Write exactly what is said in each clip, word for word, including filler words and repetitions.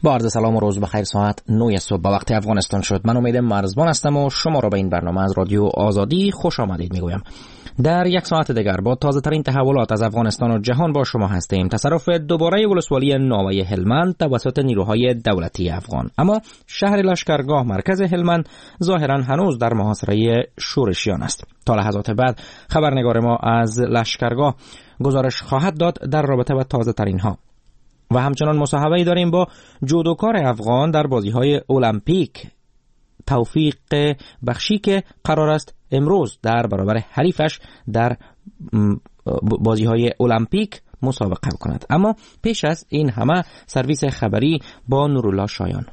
با عرض سلام و روز بخیر. ساعت نه صبح به وقت افغانستان شد. من امید مرزبان هستم و شما را به این برنامه از رادیو آزادی خوش آمدید میگویم. در یک ساعت دیگر با تازه ترین تحولات از افغانستان و جهان با شما هستیم. تصرف دوباره ولسوالی ناوه هلمند توسط نیروهای دولتی افغان. اما شهر لشکرگاه مرکز هلمند ظاهرا هنوز در محاصره شورشیان است. تا لحظات بعد خبرنگار ما از لشکرگاه گزارش خواهد داد در رابطه با تازه ترین ها. و همچنان مصاحبه‌ای داریم با جودوکار افغان در بازی‌های المپیک توفیق بخشی که قرار است امروز در برابر حریفش در بازی‌های المپیک مسابقه کند. اما پیش از این همه سرویس خبری با نورالله شایان.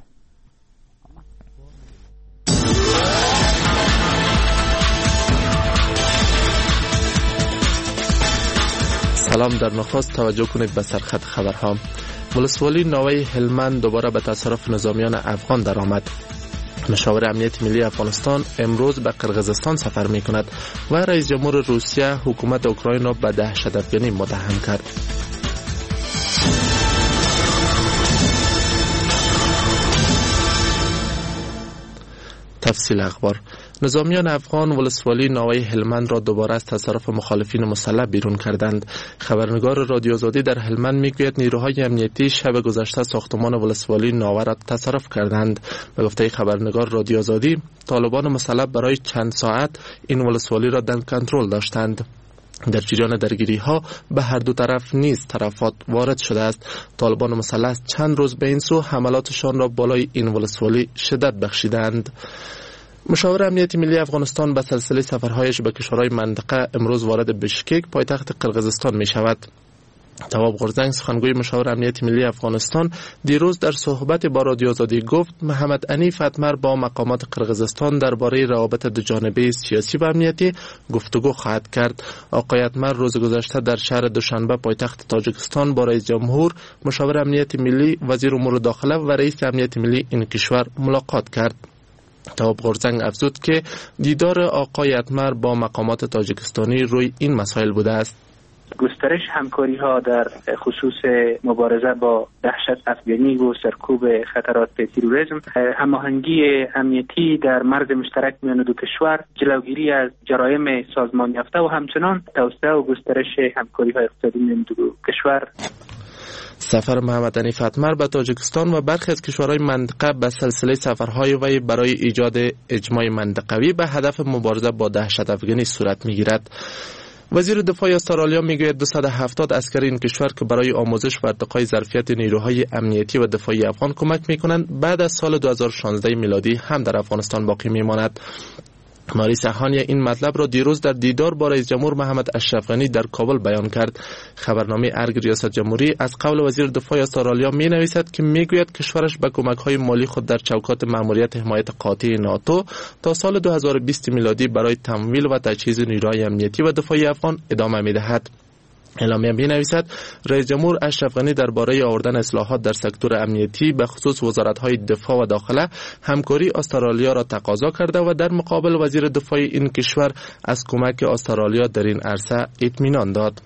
سلام. در نخست توجه کنید به سرخط خبرها. ولسوالی ناوه هلمند دوباره به تصرف نظامیان افغان درآمد. مشاور امنیت ملی افغانستان امروز به قرقیزستان سفر می کند و رئیس جمهور روسیه حکومت اوکراین را به دهشت‌افکنی متهم کرد. تفصیل اخبار. نظامیان افغان ولسوالی ناوه هلمند را دوباره از تصرف مخالفین مسلح بیرون کردند. خبرنگار رادیو آزادی در هلمند میگوید نیروهای امنیتی شب گذشته ساختمان ولسوالی ناوه را تصرف کردند. به گفته خبرنگار رادیو آزادی، طالبان مسلح برای چند ساعت این ولسوالی را در کنترل داشتند. در جریان درگیری ها به هر دو طرف نیز تلفات وارد شده است. طالبان مسلح چند روز به این سو حملاتشان را بالای این ولسوالی شدت بخشیدند. مشاور امنیت ملی افغانستان به سلسله سفرهایش به کشورهای منطقه امروز وارد بشکک پایتخت قرقیزستان می شود. تواب غورزنگ سخنگوی مشاور امنیت ملی افغانستان دیروز در صحبت با رادیو آزادی گفت محمد عنیف اتمر با مقامات قرقیزستان درباره روابط دوجانبه سیاسی و امنیتی گفتگو خواهد کرد. آقای اتمر روز گذشته در شهر دوشنبه پایتخت تاجیکستان با رئیس جمهور، مشاور امنیت ملی، وزیر امور داخله و رئیس امنیت ملی این کشور ملاقات کرد. تواب غورزنگ افزود که دیدار آقای اتمر با مقامات تاجیکستانی روی این مسائل بوده است. گسترش همکاری ها در خصوص مبارزه با دهشت افغانی و سرکوب خطرات تروریسم، هماهنگی امنیتی در مرز مشترک میان دو کشور، جلوگیری از جرایم سازمان یافته و همچنان توسعه و گسترش همکاری های اقتصادی میان دو کشور. سفر محمد عنیف اتمر به تاجیکستان و برخی از کشورهای منطقه به سلسله سفرهای وی برای ایجاد اجماع منطقوی به هدف مبارزه با دهشت افغانی صورت میگیرد. وزیر دفاع استرالیا میگوید دویست و هفتاد عسکر این کشور که برای آموزش و ارتقای ظرفیت نیروهای امنیتی و دفاعی افغان کمک میکنند بعد از سال دو هزار و شانزده میلادی هم در افغانستان باقی میماند. ماری سحانی این مطلب را دیروز در دیدار با رئیس جمهور محمد اشرف غنی در کابل بیان کرد. خبرنامه ارگ ریاست جمهوری از قول وزیر دفاع استرالیا می نویسد که میگوید کشورش به کمک‌های مالی خود در چوکات مأموریت حمایت قاطع ناتو تا سال دو هزار و بیست میلادی برای تمویل و تجهیز نیروهای امنیتی و دفاعی افغان ادامه می‌دهد. اعلامیه می نویسد رئیس جمهور اشرف غنی درباره آوردن اصلاحات در سکتور امنیتی به خصوص وزارت‌های دفاع و داخله همکاری استرالیا را تقاضا کرده و در مقابل وزیر دفاع این کشور از کمک استرالیا در این عرصه اطمینان داد.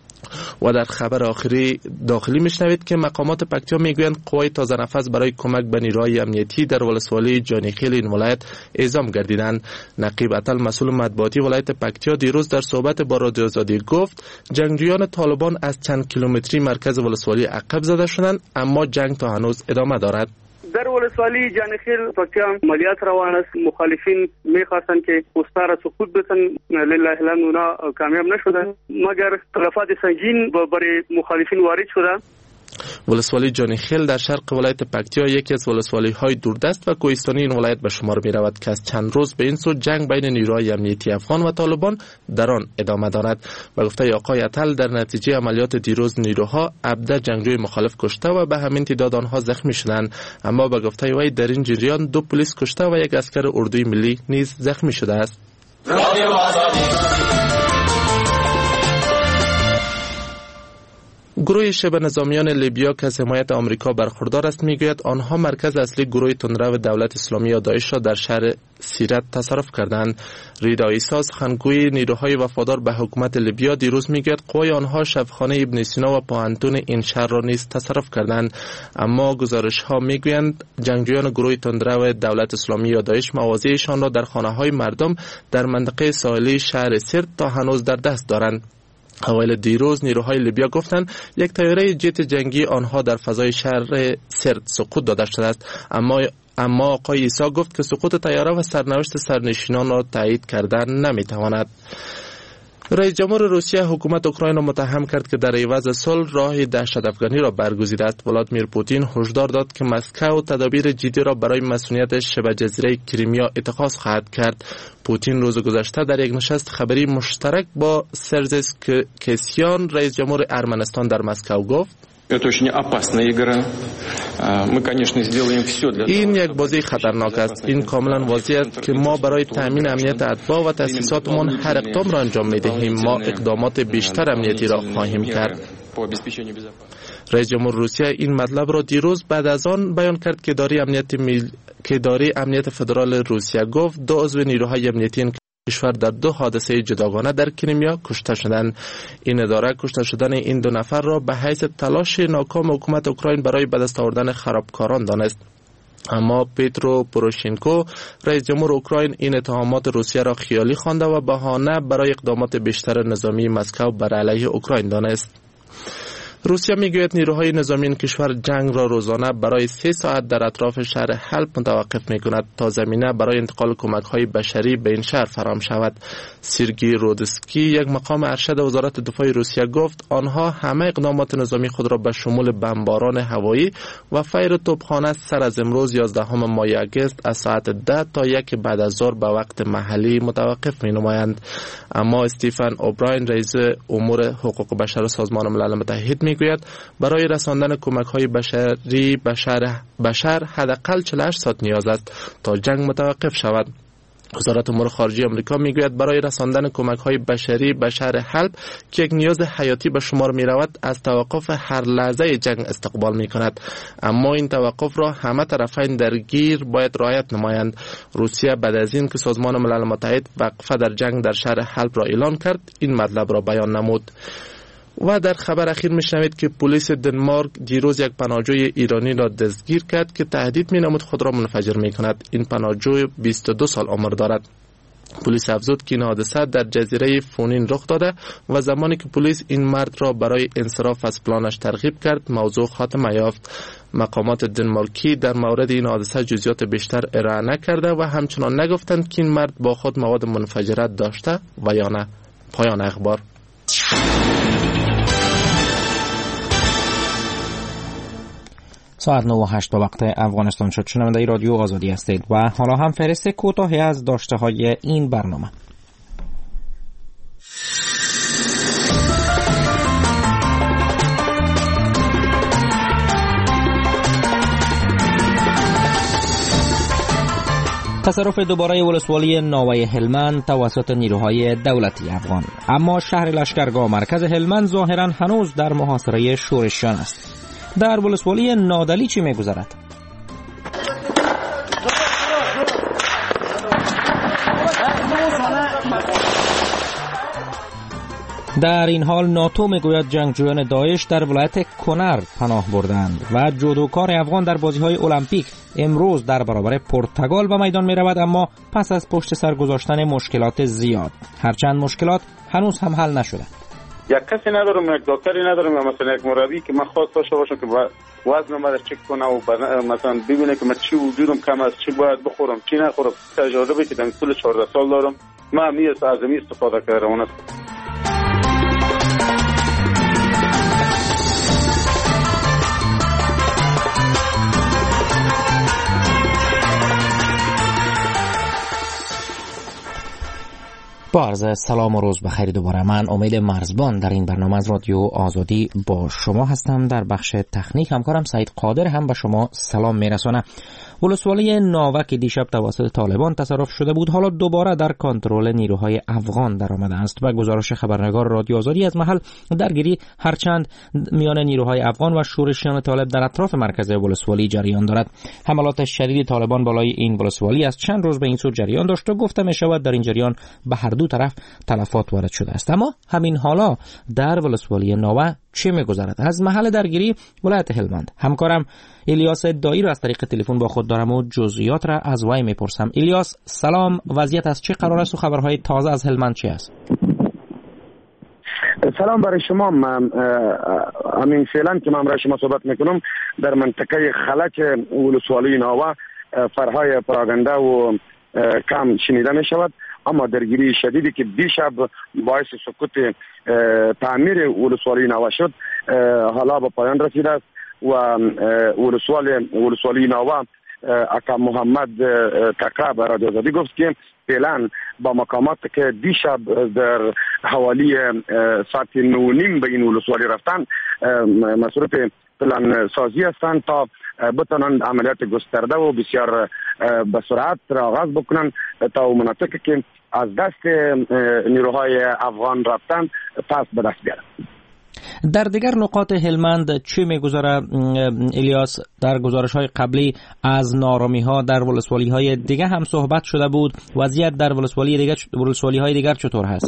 و در خبر آخری داخلی میشنوید که مقامات پکتیا میگویند قوای تازه نفس برای کمک به نیروهای امنیتی در ولسوالی جانیخیل این ولایت اعزام گردیدند. نقیب عطل مسئول مطبوعاتی ولایت پکتیا دیروز در صحبت با رادیو آزادی گفت جنگجویان طالبان از چند کیلومتری مرکز ولسوالی عقب زده شدند، اما جنگ تا هنوز ادامه دارد. در ولسوالی جانیخیل پکتیا عملیات روان است. مخالفین میخواستن که پوستا را سقوط بتن، لله الحمد اونا کامیاب نشدن، مگر تلفات سنگین برای مخالفین وارد شده. ولسوالی جانیخیل در شرق ولایت پکتیا یکی از ولسوالی های دوردست و کوهستانی این ولایت به شمار می رود که از چند روز به این سو جنگ بین نیروهای امنیتی افغان و طالبان در آن ادامه دارد. به گفته آقای عطل در نتیجه عملیات دیروز نیروها عبده جنگجوی مخالف کشته و به همین تعداد آنها زخمی شدند، اما به گفته وی در این جریان دو پلیس کشته و یک عسکر اردوی ملی نیز زخمی شده است. گروه شبه نظامیان لیبیا که از حمایت آمریکا برخوردار است میگوید آنها مرکز اصلی گروه تندرو دولت اسلامی یا داعش را در شهر سیرت تصرف کردند. ریدا عیسی سخنگوی نیروهای وفادار به حکومت لیبیا دیروز میگوید قوای آنها شفاخانه ابن سینا و پوهنتون این شهر را نیز تصرف کردند، اما گزارش ها میگویند جنگجویان گروه تندرو دولت اسلامی یا داعش مواضعشان را در خانه های مردم در منطقه ساحلی شهر سیرت تا هنوز در دست دارند. اوایل دیروز نیروهای لیبیا گفتند یک طیاره جت جنگی آنها در فضای شهر سرت سقوط داده شده است، اما اما آقای عیسی گفت که سقوط طیاره و سرنوشت سرنشینان را تایید کردن نمیتواند. رئیس جمهور روسیه حکومت اوکراین را متهم کرد که در عوض صلح راه دهشت‌افکنی را برگزیده است. ولادیمیر پوتین هشدار داد که مسکو تدابیر جدی را برای مسئولیت شبه جزیره کریمیا اتخاذ خواهد کرد. پوتین روز گذشته در یک نشست خبری مشترک با سرزس کسیان رئیس جمهور ارمنستان در مسکو گفت این یک بازی خطرناک است. این کاملا واضح است که ما برای تامین امنیت اتباع و تأسیساتمان هر اقدام را انجام می‌دهیم. ما اقدامات بیشتر امنیتی را خواهیم کرد. رئیس جمهور روسیه این مطلب را دیروز بعد از آن بیان کرد که اداره امنیت میل... که اداره امنیت فدرال روسیه گفت دو عضو نیروهای امنیتی کشور در دو حادثه جداگانه در کریمیا کشته شدند. این اداره کشته شدن این دو نفر را به حیث تلاش ناکام حکومت اوکراین برای به دست آوردن خرابکاران دانست. اما پیترو پوروشنکو رئیس جمهور اوکراین این اتهامات روسیه را خیالی خوانده و بهانه برای اقدامات بیشتر نظامی مسکو بر علیه اوکراین دانست. روسیه میگوید نیروهای نظامی این کشور جنگ را روزانه برای سه ساعت در اطراف شهر حلب متوقف میکند تا زمینه برای انتقال کمک‌های بشری به این شهر فراهم شود. سیرگی رودسکی یک مقام ارشد وزارت دفاع روسیه گفت آنها همه اقدامات نظامی خود را به شمول بمباران هوایی و فیر توپخانه سر از امروز یازدهم ماه اگست از ساعت ده تا یک بعد از ظهر به وقت محلی متوقف مینمایند. اما استیفن اوبراین رئیس امور حقوق بشر سازمان ملل متحد میگوید برای رساندن کمک‌های بشری بشر بشر حداقل چهل و هشت ساعت نیاز است تا جنگ متوقف شود. وزارت امور خارجه آمریکا میگوید برای رساندن کمک‌های بشری به شهر حلب که یک نیاز حیاتی به شمار می‌رود از توقف هر لحظه جنگ استقبال می‌کند، اما این توقف را همه طرفین درگیر باید رعایت نمایند. روسیه بعد از این که سازمان ملل متحد وقفه در جنگ در شهر حلب را اعلان کرد این مطلب را بیان نمود. و در خبر اخیر میشنوید که پلیس دنمارک دیروز یک پناهجوی ایرانی را دستگیر کرد که تهدید مینمود خود را منفجر میکند. این پناهجوی بیست و دو سال عمر دارد. پلیس افزود که این حادثه در جزیره فونین رخ داده و زمانی که پلیس این مرد را برای انصراف از پلانش ترغیب کرد موضوع خاتمه یافت. مقامات دنمارکی در مورد این حادثه جزئیات بیشتر ارائه نکرده و همچنان نگفتند که این مرد با خود مواد منفجره داشته و یا نه. پایان اخبار. ساعت نه و هشت به وقت افغانستان شد. شنونده رادیو آزادی هستید و حالا هم فهرست کوتاهی از داشته های این برنامه. تصرف دوباره ولسوالی ناوه هلمند توسط نیروهای دولتی افغان، اما شهر لشکرگاه مرکز هلمند ظاهرا هنوز در محاصره شورشیان است. در ولسوالی نادلی چی می‌گذرد؟ در این حال ناتو میگوید جنگجویان داعش در ولایت کنر پناه بردند و جودوکار افغان در بازی‌های المپیک امروز در برابر پرتغال به میدان می‌رود، اما پس از پشت سر گذاشتن مشکلات زیاد. هرچند مشکلات هنوز هم حل نشده. یک کسی ندارم، یک دکتری ندارم، یا مثلا یک مربی که من خاص داشته باشم که وزن من چک کنه و مثلا ببینه که من چی وجودم کم است، چی باید بخورم، چی نخورم. تجربه که در طول چهارده سال دارم، من همیشه از این استفاده کردم. با عرض سلام و روز بخیر دوباره. من امید مرزبان در این برنامه از رادیو آزادی با شما هستم. در بخش تکنیک همکارم سعید قادر هم به شما سلام میرسانه. ولسوالی ناوه که دیشب توسط طالبان تصرف شده بود حالا دوباره در کنترل نیروهای افغان در آمده است. و گزارش خبرنگار رادیو آزادی از محل درگیری هرچند میان نیروهای افغان و شورشیان طالب در اطراف مرکز ولسوالی جریان دارد. حملات شدید طالبان بالای این ولسوالی از چند روز به این سو جریان داشت و گفته می شود در این جریان به هر دو طرف تلفات وارد شده است. اما همین حالا در ولسوالی ناوه چه می‌گذرد؟ از محل درگیری ولایت هلمند همکارم الیاس دایی را از طریق تلفن با خود دارم و جزئیات را از وی میپرسم. الیاس سلام، وضعیت از چه قرار است و خبرهای تازه از هلمند چه است؟ سلام برای شما. من همین فعلا که من برای شما صحبت میکنم در منطقه خلک ولسوالی ناوه فرهای پراگنده و کم شنیده می شود، اما درگیری شدیدی که دیشب باعث سقوط تعمیر ولسوالی ناوه شد حالا به پایان رسیده است و ولسوالی ولسوالی ناوه اکا محمد تکا به رادیو آزادی گفت که فعلا با مقامات که دیشب در حوالی ساعت نو نیم به این ولسوالی رفتن مسئولیت پلان سازی هستند تا بتونن عملیات گسترده و بسیار به سرعت را آغاز بکنن تا مناطقی که از دست نیروهای افغان رفتن پس به دست بیارن. در دیگر نقاط هلمند چه میگذره الیاس؟ در گزارش های قبلی از نارامی ها در ولسوالی های دیگه هم صحبت شده بود. وضعیت در ولسوالی دیگر ولسوالی های دیگر چطور هست؟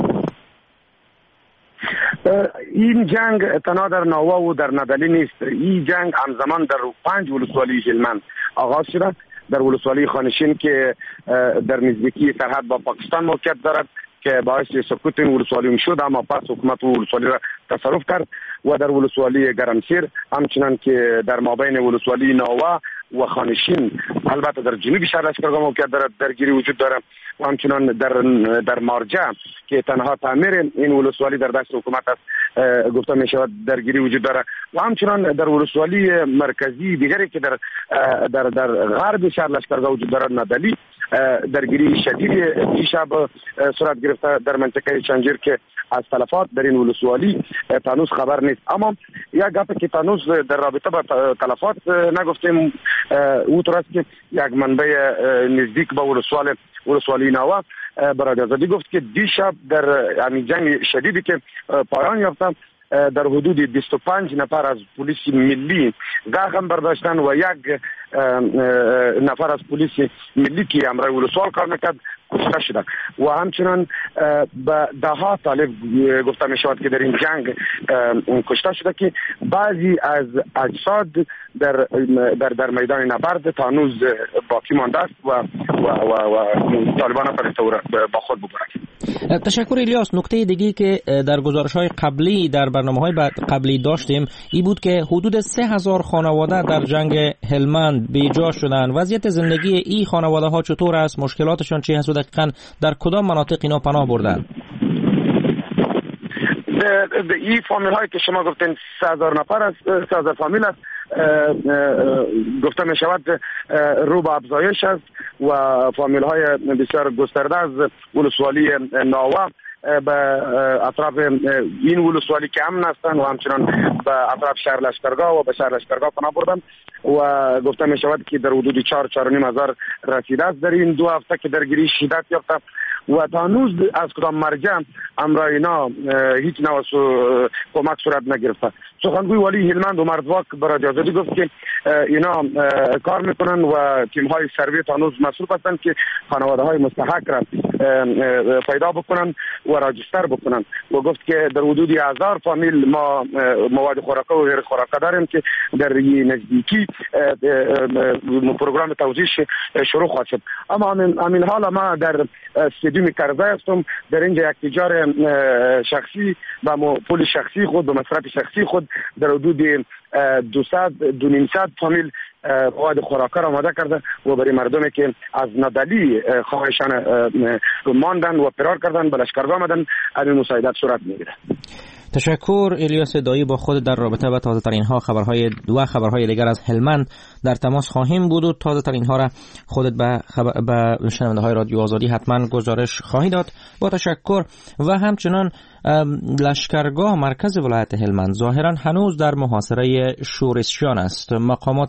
این جنگ تنها در ناوه و در ندلی نیست. این جنگ همزمان در پنج ولسوالی هلمند آغاز شده. در ولسوالی خانشین که در نزدیکی سرحد با پاکستان موقعیت دارد که باعث سقوط این ولسوالی شد، اما پس حکومت ولسوالی را تصرف کرد. و در ولسوالی گرمسیر همچنان که در مابین ولسوالی ناوه و خانشین البته در جنوبی شهر لشکرگاه موقعیت دارد درگیری وجود دارد و همچنان در در مارجه که تنها تعمیر این ولسوالی در دست حکومت است گفته می شود درگیری وجود دارد و همچنان در ولسوالی مرکزی دیگری که در در در غرب شهر لشکرگاه وجود دارد ندلی درگیری شدید دیشب صورت گرفته در منطقه چنجیر که از تلفات در این ولسوالی تانوس خبر نیست. اما یک گپ که تانوس در رابطه با تلفات نگفتیم او طور است که یک منبع نزدیک به ولسوال ولسوالی ناوه برای آزادی گفت که دیشب در همین جنگ شدیدی که پایان یافته در حدود بیست و پنج نفر از پلیس ملی زخم برداشتن و یک نفر از پلیس ملی که امرای ولسوال کار میکرد کشته شده و همچنان به ده ها طالب گفته می شود که در این جنگ کشته شده که بعضی از اجساد در در در میدان نبرد تا هنوز باقی مانده است و و و, و طالبان فرسته با خود ببرند. تشکر الیاس. نکته دیگی که در گزارش‌های قبلی در برنامه‌های قبلی داشتیم این بود که حدود سه هزار خانواده در جنگ هلمند بیجا شدن. وضعیت زندگی این خانواده ها چطور است؟ مشکلاتشان چی هست و دقیقاً در کدام مناطق اینا پناه بردن؟ این فامیل هایی که شما گفتین سه هزار نفر است، سه هزار فامیل است گفته می شود رو به افزایش است و فامیل های بسیار گسترده از ولسوالی ناوه به اطراف این ولسوالی که امن هستند و همچنان به اطراف شهر لشکرگاه و به شهر لشکرگاه پناه بردن و گفته می شود که در حدود چهار چهار و نیم هزار رسیده است در این دو هفته که درگیری شدت یافته و تا هنوز از کدام مرجع امرای اینا هیچ نوع کمک صورت نگرفته. سخنگوی والی هلمند و مردواک برای آزادی گفت که اینا کار میکنن و تیم های سروی تا هنوز مسئول هستند که خانواده های مستحق را پیدا بکنن و راجستر بکنن و گفت که در حدود هزار فامیل ما مواد خوراکه و غیر خوراکه داریم که در نزدیکی پروگرام توزیع شروع خواهد شد. اما همین حال ما در استادیوم کرزی هستم، در اینجا یک تجار شخصی و پول شخصی خود به مصرف شخصی خود در حدود دویست دو نیم صد فامیل مواد خوراکه را آماده کرده و برای مردمی که از ندلی خواهشان ماندن و فرار کردن به لشکرگاه آمدن این مساعدت صورت میگیره. تشکر الیاس دایی. با خود در رابطه با تازه ترین ها خبرهای و خبرهای دیگر از هلمند در تماس خواهیم بود و تازه ترین ها را خودت به خبر به شنونده های رادیو آزادی حتما گزارش خواهی داد. با تشکر. و همچنان لشکرگاه مرکز ولایت هلمند ظاهرا هنوز در محاصره شورشیان است. مقامات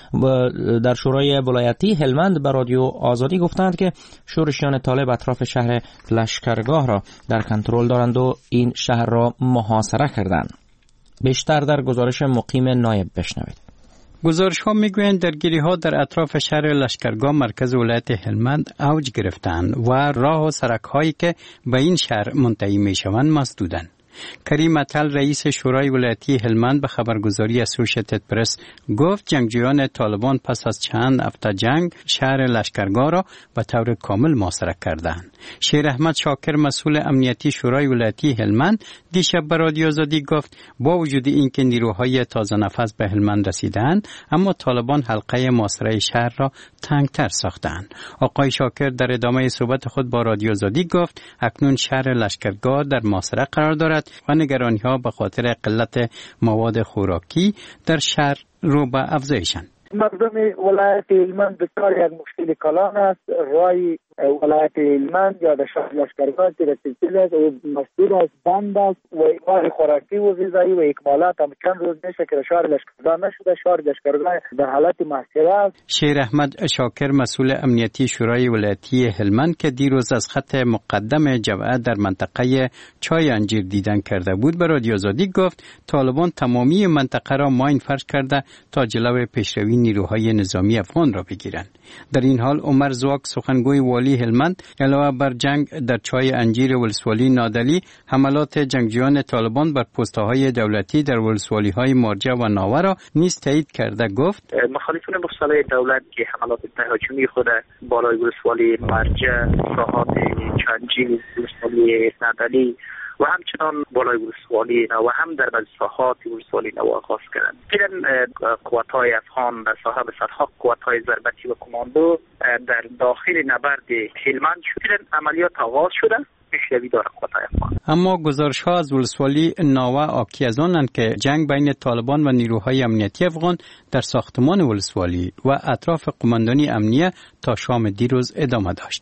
در شورای ولایتی هلمند به رادیو آزادی گفتند که شورشیان طالب اطراف شهر لشکرگاه را در کنترل دارند و این شهر را محاصره کردند. بیشتر در گزارش مقیم نایب بشنوید. گزارش ها میگویند درگیری ها در اطراف شهر لشکرگاه مرکز ولایت هلمند اوج گرفتند و راه و سرک هایی که به این شهر منتهی می شوند مسدودند. کریم اتل رئیس شورای ولایتی هلمند به خبرگزاری اسوشیتد پرس گفت جنگجویان طالبان پس از چند هفته جنگ شهر لشکرگاه را به طور کامل محاصره کردند. شیر احمد شاکر مسئول امنیتی شورای ولایتی هلمند دیشب به رادیو آزادی گفت با وجود اینکه نیروهای تازه نفس به هلمند رسیدند اما طالبان حلقه محاصره شهر را تنگتر ساختند. آقای شاکر در ادامه صحبت خود با رادیو آزادی گفت اکنون شهر لشکرگاه در محاصره قرار دارد و نگرانی ها به خاطر قلت مواد خوراکی در شهر رو به افزایشند. مردم ولایت هلمند بسیار یک مشکل کلان است. رای ولایت هلمند یا در شهر لشکرگاه که سلسله است و مسئول است بند است و ایمار خوراکی و غذایی و اکمالات هم چند روز میشه که شهر لشکرگاه نشده. شهر لشکرگاه در حالت محاصره است. شیر احمد شاکر مسئول امنیتی شورای ولایتی هلمند که دیروز از خط مقدم جبهه در منطقه چای انجیر دیدن کرده بود به رادیو آزادی گفت طالبان تمامی منطقه را ماین فرش کرده تا جلوی پیشروی نیروهای نظامی افغان را بگیرند. در این حال عمر زواک سخنگوی والی هلمند علاوه بر جنگ در چای انجیر ولسوالی نادلی حملات جنگجویان طالبان بر پست‌های دولتی در ولسوالی‌های مارجه و ناوه را نیز تایید کرده گفت مخالفان مسلح دولت که حملات تهاجمی خود بالای ولسوالی مارجه، ساحات چانجین ولسوالی نادلی و همچنان بالای ولسوالی نو و هم در بعض ساحات ولسوالی نو آغاز کردند. دیدن قوات‌های افغان در ساحه به صدها قوات‌های ضربتی و کماندو در داخل نبرد هلمند شدن عملیات آغاز شده. پیشروی داره قوات‌های افغان. اما گزارش‌ها از ولسوالی ناوه آکی از آنند که جنگ بین طالبان و نیروهای امنیتی افغان در ساختمان ولسوالی و اطراف قماندانی امنیه تا شام دیروز ادامه داشت.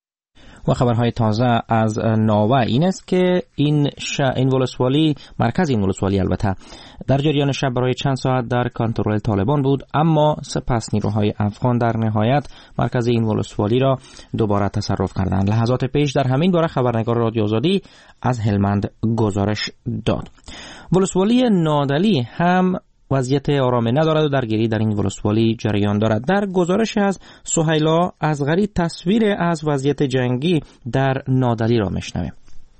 و خبرهای تازه از ناوه این است که این ش... این ولسوالی مرکز این ولسوالی البته در جریان شب برای چند ساعت در کنترل طالبان بود اما سپس نیروهای افغان در نهایت مرکز این ولسوالی را دوباره تصرف کردند. لحظات پیش در همین باره خبرنگار رادیو آزادی از هلمند گزارش داد. ولسوالی نادلی هم وضعیت آرامی ندارد و درگیری در این ولسوالی جریان دارد. در گزارش از سهیلا ازغری تصویر از وضعیت جنگی در نادلی را میشنویم.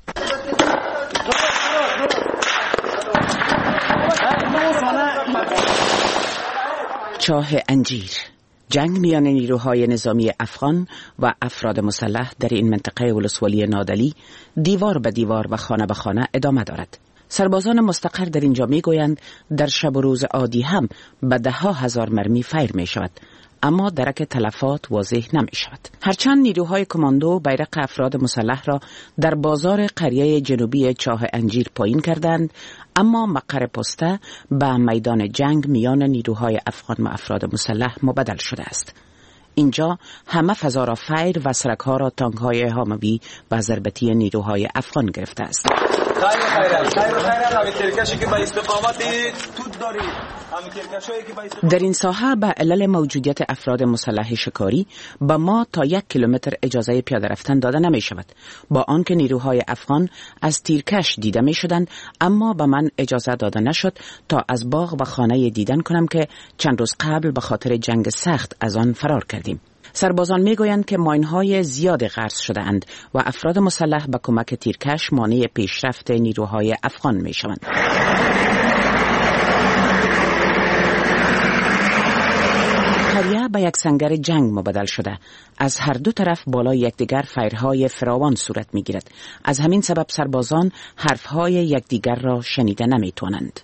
چاه انجیر، جنگ میان نیروهای نظامی افغان و افراد مسلح در این منطقه ولسوالی نادلی دیوار به دیوار و خانه به خانه ادامه دارد. سربازان مستقر در اینجا می گویند در شب و روز عادی هم به ده ها هزار مرمی فیر می شود اما درک تلفات واضح نمی شود. هرچند نیروهای کماندو بیرق افراد مسلح را در بازار قریه جنوبی چاه انجیر پایین کردند اما مقر پسته به میدان جنگ میان نیروهای افغان و افراد مسلح مبدل شده است. اینجا همه فضا را فیر و سرک ها را تانک های هاموی و ضربتی نیروهای افغان گرفته است. در این ساحه به علل موجودیت افراد مسلح شکاری به ما تا یک کیلومتر اجازه پیاده رفتن داده نمی شود. با آنکه نیروهای افغان از تیرکش دیده می شدند اما به من اجازه داده نشد تا از باغ و خانه دیدن کنم که چند روز قبل به خاطر جنگ سخت از آن فرار کردیم. سربازان میگویند که ماین‌های زیاد غرس شده اند و افراد مسلح به کمک تیرکش مانع پیشرفت نیروهای افغان میشوند. قریه به یک سنگر جنگ مبدل شده. از هر دو طرف بالای یکدیگر فیرهای فراوان صورت میگیرد. از همین سبب سربازان حرفهای یکدیگر را شنیده نمیتوانند.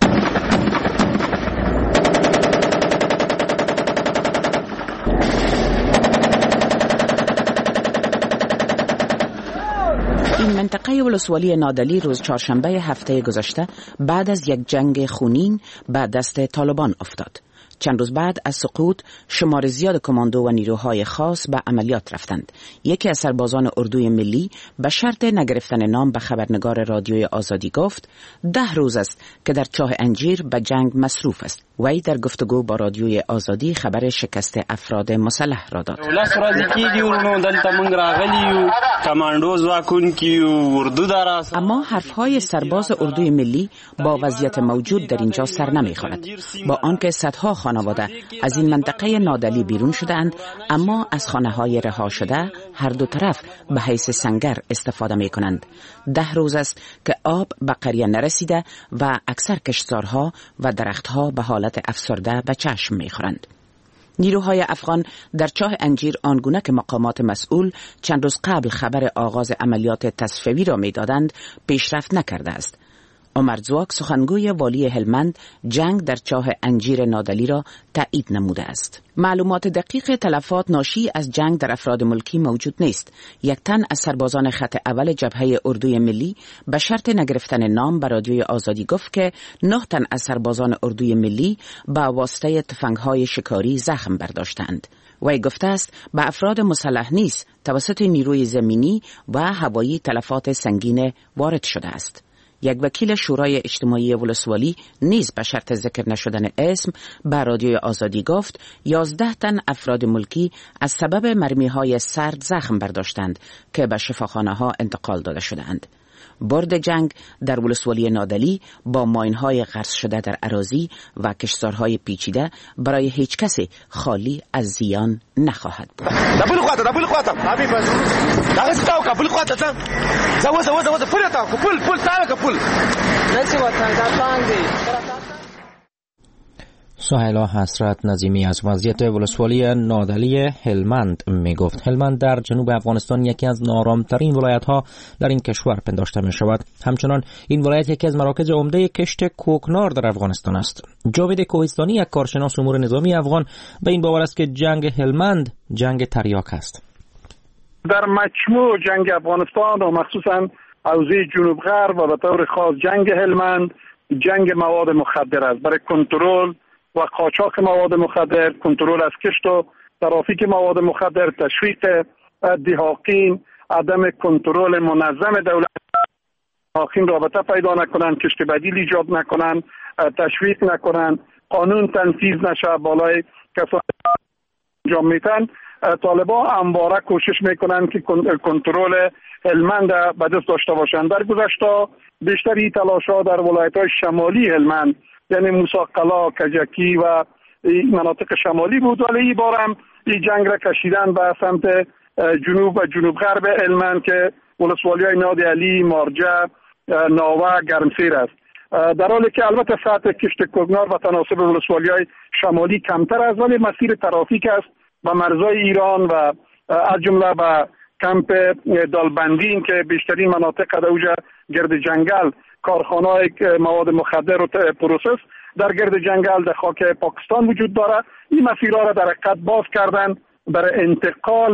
این منطقه ولسوالی نادلی روز چهارشنبه هفته گذشته بعد از یک جنگ خونین به دست طالبان افتاد. چند روز بعد از سقوط شمار زیاد کماندو و نیروهای خاص به عملیات رفتند. یکی از سربازان اردوی ملی به شرط نگرفتن نام به خبرنگار رادیوی آزادی گفت ده روز است که در چاه انجیر به جنگ مصروف است. وی در گفتگو با رادیوی آزادی خبر شکست افراد مسلح را داد. ولس راځي کیږي ورونو دلته مونږ راغلی یو کمانډو ځواکون کی اردو دراس. اما حرفهای سرباز اردوی ملی با وضعیت موجود در اینجا سر نمیخورد. با آنکه صدها خانواده از این منطقه نادلی بیرون شدند، اما از خانه‌های رها شده هر دو طرف به حیث سنگر استفاده میکنند. ده روز است که آب به قریه نرسیده و اکثر کشتزارها و درختها به حالت افسرده به چشم میخورند. نیروهای افغان در چاه انجیر آنگونه که مقامات مسئول چند روز قبل خبر آغاز عملیات تصفیه‌ای را میدادند پیشرفت نکرده است. عمر زواک سخنگوی والی هلمند جنگ در چاه انجیر نادلی را تایید نموده است. معلومات دقیق تلفات ناشی از جنگ در افراد ملکی موجود نیست. یک تن از سربازان خط اول جبهه اردوی ملی به شرط نگرفتن نام به رادیوی آزادی گفت که نه تن از سربازان اردوی ملی با واسطه تفنگ‌های شکاری زخم برداشتند. وی گفته است به افراد مسلح نیز توسط نیروی زمینی و هوایی تلفات سنگین وارد شده است. یک وکیل شورای اجتماعی ولسوالی نیز به شرط ذکر نشدن اسم به رادیوی آزادی گفت یازده تن افراد ملکی از سبب مرمی‌های سرد زخم برداشتند که به شفاخانه‌ها انتقال داده شدند. برد جنگ در ولسوالی نادلی با ماین‌های غرس شده در اراضی و کشتزارهای پیچیده برای هیچ کسی خالی از زیان نخواهد بود. دبل خواته دبل خواته ابي بس دغه ستاو کبل خواته څه زو زو زو پل تا پل پل تا کبل نسی وطن دا څنګه سهیلا حسرت نظیمی از وضعیت ولسوالی نادلی هلمند می گفت. هلمند در جنوب افغانستان یکی از نارامترین ولایت ها در این کشور پنداشته می شود. همچنان این ولایت یکی از مراکز عمده کشت کوکنار در افغانستان است. جاوید کوهستانی یک کارشناس امور نظامی افغان به این باور است که جنگ هلمند جنگ تریاک است. در مجموع جنگ افغانستان و مخصوصا حوزه جنوب غرب و به طور خاص جنگ هلمند جنگ مواد مخدر است. برای کنترل و قاچاق مواد مخدر، کنترل از کشت و ترافیک مواد مخدر، تشویق دهاقین، عدم کنترل منظم دولت دهاقین رابطه پیدا نکنند، کشت بدیل ایجاد نکنند، تشویق نکنند، قانون تنفیذ نشه، بالای کسانی انجام میتن. طالبان همواره کوشش میکنند که کنترل هلمند به دست داشته باشند. در گذشته بیشتری تلاش‌ها در ولایت‌های شمالی هلمند یعنی موسی قلا، کجکی و مناطق شمالی بود، ولی این بار هم این جنگ را کشیدن به سمت جنوب و جنوب غرب هلمند که ولسوالی‌های نادی علی، مارجه، ناوه، گرمسیر است. در حالی که البته سطح کشت کوکنار و تناسب ولسوالی‌های شمالی کمتر است، ولی مسیر ترافیک است به مرزهای ایران و از جمله به کمپ دالبندین که بیشترین مناطق در اوجه گرد جنگل کارخانه‌های مواد مخدر و پروسس در گرد جنگل در خاک پاکستان وجود داره. این مسیرها را در حقیقت باز کردن برای انتقال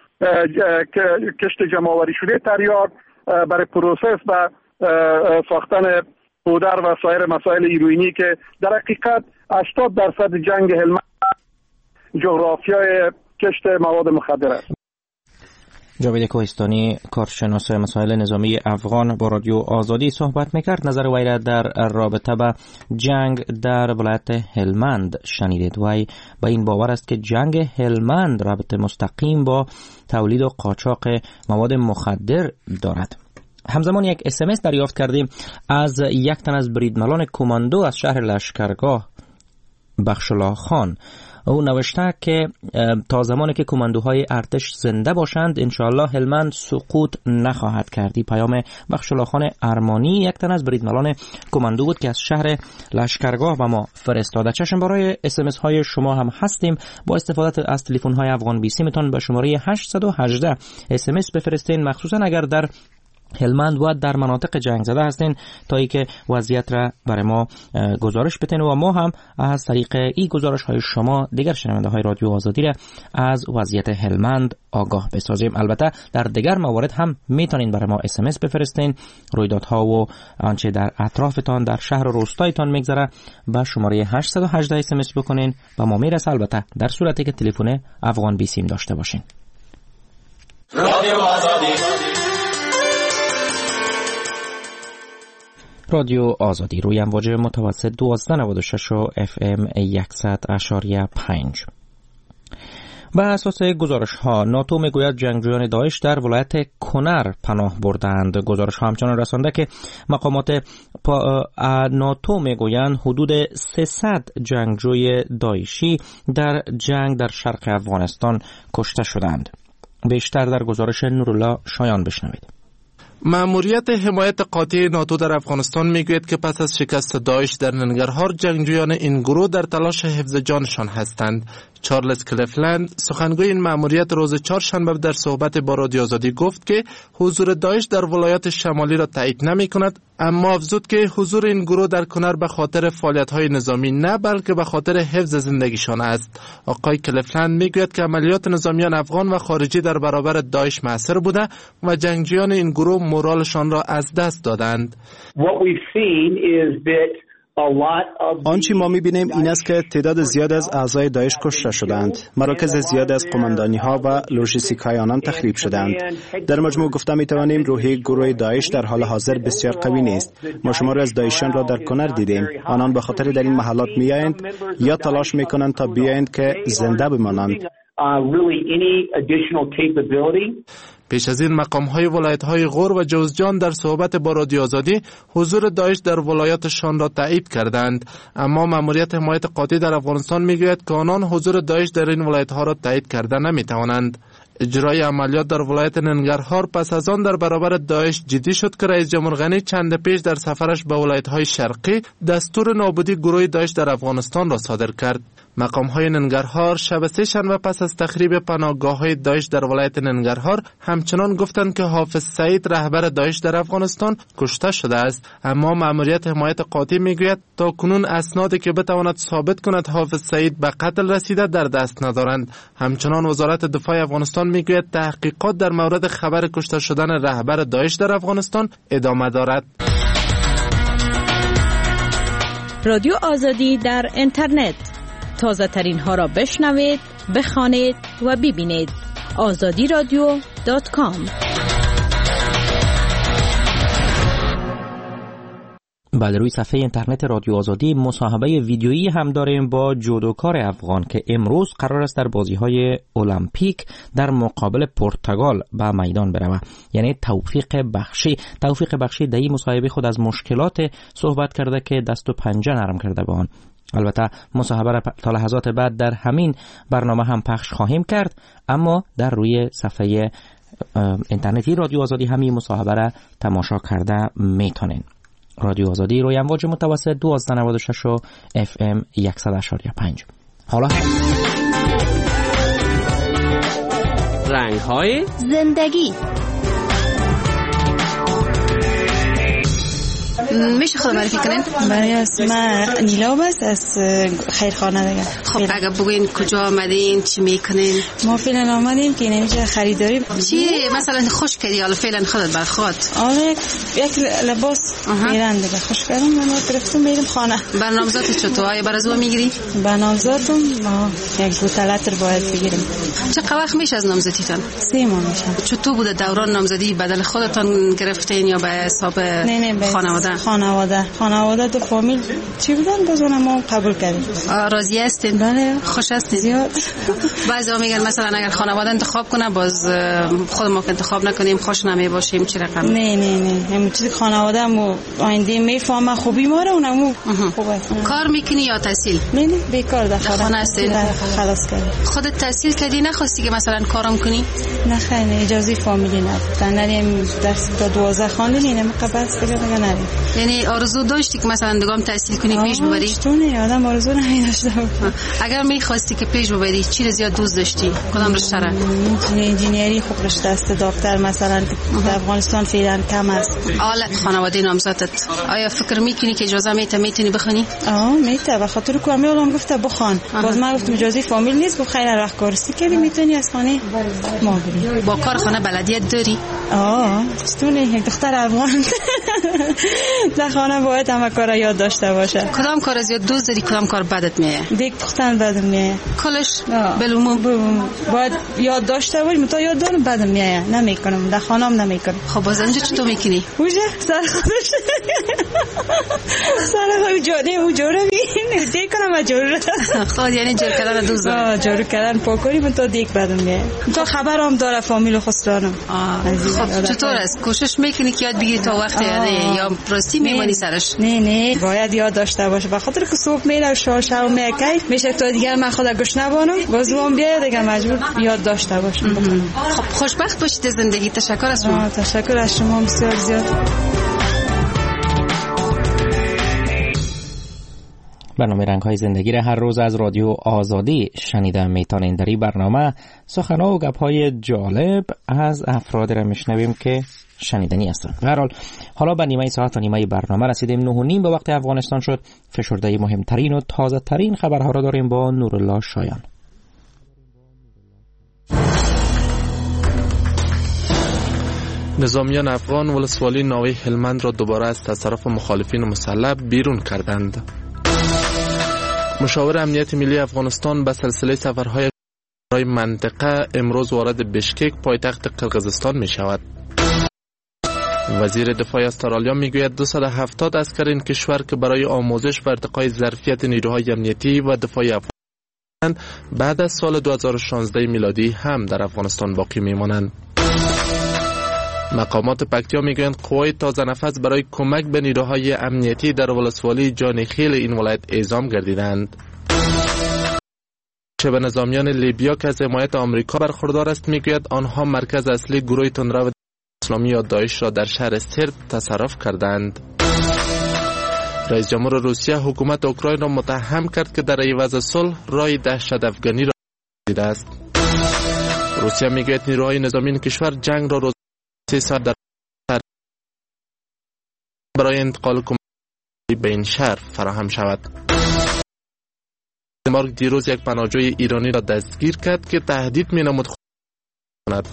کشت جمع‌آوری شده تریاک، برای پروسس و ساختن پودر و سایر مسائل هیروئینی که در حقیقت هشتاد درصد جنگ هلمند جغرافیای کشت مواد مخدر است. جاوید کوهستانی کارشناس مسائل نظامی افغان با رادیو آزادی صحبت میکرد. نظر وی را در رابطه با جنگ در ولایت هلمند شنیدید. وی با این باور است که جنگ هلمند رابطه مستقیم با تولید و قاچاق مواد مخدر دارد. همزمان یک اس ام اس دریافت کردیم از یک تن از بریدملان کماندو از شهر لشکرگاه بخشالله خان. او نوشته که تا زمانی که کماندوهای ارتش زنده باشند انشاءالله هلمند سقوط نخواهد کردی. پیام بخشالله خان ارمانی یک تن از بریدملان کماندو بود که از شهر لشکرگاه به ما فرستاده. چشم برای اس ام اس های شما هم هستیم. با استفاده از تلفن های افغان بیسی میتون به شماره هشت یک هشت اس ام اس بفرستین، مخصوصا اگر در هلمند و در مناطق جنگ زده هستین تا ای که وضعیت را برای ما گزارش بتین و ما هم از طریق این گزارش های شما دیگر شنونده های رادیو آزادی را از وضعیت هلمند آگاه بسازیم. البته در دیگر موارد هم میتونین برای ما اس ام اس بفرستین. رویدادها و آنچه در اطرافتان در شهر و روستایتان میگذره با شماره هشت یک هشت اس ام اس بکنین و ما میرسه، البته در صورتی که تلفن افغان بی سیم داشته باشین. رادیو آزادی رادیو آزادی روی امواج متوسط دوازده نود و شش و اف ام صد اشاری پنج. بر اساس گزارش ها ناتو میگوید جنگجویان داعش در ولایت کنر پناه بردند. گزارش ها همچنان رسانده که مقامات ناتو میگویند حدود سیصد جنگجوی داعشی در جنگ در شرق افغانستان کشته شدند. بیشتر در گزارش نورالله شایان بشنوید. مأموریت حمایت قاطع ناتو در افغانستان میگوید که پس از شکست داعش در ننگرهار جنگجویان این گروه در تلاش حفظ جانشان هستند. چارلز کلیفلند سخنگوی این مأموریت روز چهارشنبه در صحبت با رادیو آزادی گفت که حضور داعش در ولایات شمالی را تایید نمی کند، اما افزود که حضور این گروه در کنر به خاطر فعالیت‌های نظامی نه بلکه به خاطر حفظ زندگیشان است. آقای کلیفلند میگوید که عملیات نظامیان افغان و خارجی در برابر داعش مؤثر بوده و جنگجویان این گروه مورالشان را از دست دادند. آنچه ما می‌بینیم این است که تعداد زیاد از اعضای داعش کشته شدند. مراکز زیاد از قماندانی‌ها و لوژیستیک‌های آنان تخریب شدند. در مجموع گفته می‌توانیم روحیه گروه داعش در حال حاضر بسیار قوی نیست. ما شماری از داعشیان را در کنر دیدیم. آنان به خاطر در این محلات می‌آیند یا تلاش می‌کنند تا بیایند که زنده بمانند. پیش از این مقام‌های ولایت‌های غور و جوزجان در صحبت با رادیو آزادی حضور داعش در ولایاتشان را تایید کردند، اما مأموریت حمایت قاطع در افغانستان میگوید که آنان حضور داعش در این ولایت‌ها را تایید کرده نمی‌توانند. اجرای عملیات در ولایت ننگرهار پس از آن در برابر داعش جدی شد که رئیس جمهور غنی چند پیش در سفرش به ولایت‌های شرقی دستور نابودی گروه داعش در افغانستان را صادر کرد. مقام‌های ننگرهار شب سه شنبه پس از تخریب پناهگاه‌های داعش در ولایت ننگرهار همچنان گفتند که حافظ سعید رهبر داعش در افغانستان کشته شده است، اما مأموریت حمایت قاطع میگوید تا کنون اسنادی که بتواند ثابت کند حافظ سعید به قتل رسیده در دست ندارند. همچنان وزارت دفاع افغانستان میگوید تحقیقات در مورد خبر کشته شدن رهبر داعش در افغانستان ادامه دارد. رادیو آزادی در اینترنت، تازه ترین ها را بشنوید، بخوانید و ببینید. آزادی رادیو دات کام. بله، روی صفحه اینترنت رادیو آزادی مصاحبه ویدیویی هم داریم با جودوکار افغان که امروز قرار است در بازی‌های المپیک در مقابل پرتغال به میدان برود، یعنی توفیق بخشی. توفیق بخشی در این مصاحبه خود از مشکلات صحبت کرده که دست و پنجه نرم کرده به آن. البته مصاحبه را تا لحظات بعد در همین برنامه هم پخش خواهیم کرد، اما در روی صفحه اینترنتی رادیو آزادی همین مصاحبه را تماشا کرده میتونین. رادیو آزادی روی امواج متوسط دوازده نود و شش و اف ام صد اشاری پنج. حالا رنگ های زندگی. میشه خود معرفی کنین؟ برای اسم نیلاب است از خیرخانه دیگه. خب اگه بگوین کجا آمدین، چی میکنین؟ ما فعلا آمدیم که نمیشه خریداری. چی مثلا خوش کردی حالا فعلا خودت بر خود؟ آره یک لباس میرن دیگه خوش کردم ما گرفتم میریم خانه. برنامه‌زات چطور؟ آیا بر از او میگیری؟ برنامه‌زاتم ما یک بوتل عطر باید بگیریم. چه وقت میشه از نامزدیتون؟ سه ماه میشه. چطور بوده دوران نامزدی؟ بدل خودتون گرفتین یا به حساب خانواده؟ خانواده خانواده دو فامیل چی بودن بازونه ما قبول کردیم. راضی هستین؟ بله. خوش هستین؟ زیاد. بعضیا میگن مثلا اگر خانواده انتخاب کنه باز خود ما که انتخاب نکنیم خوش نمی باشیم چی رقم؟ نه نه نه همین چیزی خانواده مو آینده میفهمه خوبی ما رو اونمو خوبه. کار میکنی یا تحصیل؟ نه نه بیکار در خانه هستین؟ خلاص کردم. خودت تحصیل کردی نخواستی که مثلا کارم کنی؟ نه خیر اجازه فامیلی ندادن. نریم درس تا دوازده خواندیم اینم قبل دیگه دیگه نریم. یعنی آرزو داشتی که مثلا دگام تحصیل کنی پیش ببری؟ چطوره آدم آرزو نمی‌داشته. اگر می‌خواستی که پیش ببری چی رو زیاد دوست داشتی؟ کدام رشته را؟ انجینیری خوب رشته است. دکتر مثلا در افغانستان فعلا کم است. حالت خانواده نامزدت آیا فکر می‌کنی که اجازه میته میتونی بخونی؟ آه میته به خاطر کامیل هم گفته بخوان. باز من گفتم اجازه فامیل نیست، گفت خیر وقت کارسی کردی میتونی از خانه ما بری. با کار خانه بلدیت داری؟ آه چطوره یک دختر افغان در خانه باید همه کارا یاد داشته باشه. کدام کار زیاد دوست داری، کدام کار بدت میاد؟ دیگه پختن بدم میاد. کلش بالعموم باید یاد داشته باشی، متا یاد دارم بدم میاد نمیکنم، در خانه‌ام نمیکنم. خب باز اینجا چطور میکنی؟ اوجه سر خودش سر خود جوری او جوره ببین دیگه کنم جوره. خود یعنی جور کردن دوست داری؟ آه جور کردن پاکاری من تا دیگه بدم میاد. تو خبرام داره فامیل خسرانم. خب چطور است؟ کوشش میکنی که یاد بگیری تا وقت یعنی یا راستی میمونی سرش؟ نه نه باید یاد داشته باشه، به خاطر که صبح میره شام شب میکی میشه تا دیگه من خودم گوش نبانم بازم بیاد دیگه مجبور یاد داشته باشم. خب خوشبخت باشید زندگی. تشکر از شما. تشکر از شما بسیار زیاد. برنامه رنگ‌های زندگی را هر روز از رادیو آزادی شنیده میتونین. در این برنامه سخن‌ها و گپ‌های جالب از افراد را میشنویم که شنیدنی هستند. به هر حال حالا به نیمه ساعت و نیمه برنامه رسیدیم. نه و نیم به وقت افغانستان شد. فشرده مهمترین و تازه ترین خبرها را داریم با نورالله شایان. نظامیان افغان ولسوالی ناوه هلمند را دوباره از تصرف مخالفین مسلح بیرون کردند. مشاور امنیت ملی افغانستان به سلسله سفرهای برای منطقه امروز وارد بشکک پایتخت قرقیزستان می شود. وزیر دفاع استرالیا می گوید دویست و هفتاد اسکر این کشور که برای آموزش و ارتقای ظرفیت نیروهای امنیتی و دفاعی افغانستان بعد از سال دو هزار و شانزده میلادی هم در افغانستان باقی می مانند. مقامات پکتیا میگویند قوای تازه نفس برای کمک به نیروهای امنیتی در ولسوالی جانخیل این ولایت اعزام گردیدند. شبه نظامیان لیبیا که از حمایت آمریکا برخوردار است میگوید آنها مرکز اصلی گروه تندرو اسلامی یا داعش را در شهر سرت تصرف کردند. رئیس جمهور روسیه حکومت اوکراین را متهم کرد که در عوض صلح راه دهشت افغانی را دیده است. روسیه میگوید نیروهای نظامی این کشور جنگ را روز سه ساعت در برای انتقال کمک به این شهر فراهم شود. دانمارک دیروز یک پناهجوی ایرانی را دستگیر کرد که تهدید می‌نمود کند.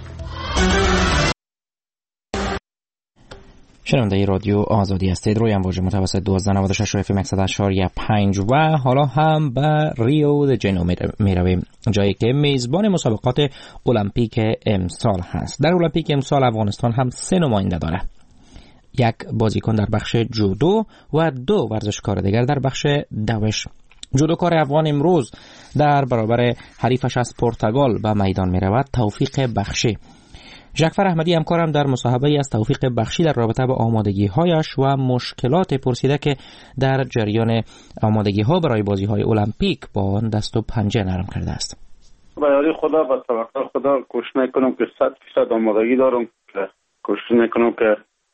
شنونده رادیو آزادی هستید. روی امواج متوسط دوازده نود و شش و اف ام صد و چهار پنج و حالا هم به ریو د جنیرو می رویم، جایی که میزبان مسابقات المپیک امسال هست. در المپیک امسال افغانستان هم سه نماینده داره، یک بازیکن در بخش جودو و دو ورزشکار دیگر در بخش دوش. جودوکار افغان امروز در برابر حریفش از پرتغال به میدان می رود، توفیق بخشی. ژکفر احمدی همکارم در مصاحبه‌ای از توفیق بخشی در رابطه با آمادگی‌هایش و مشکلات پرسیده که در جریان آمادگی‌ها برای بازی‌های المپیک با آن دست و پنجه نرم کرده است. با یاری خدا و توکل خدا کوشش میکنم که صد درصد آمادگی دارم، کوشش میکنم که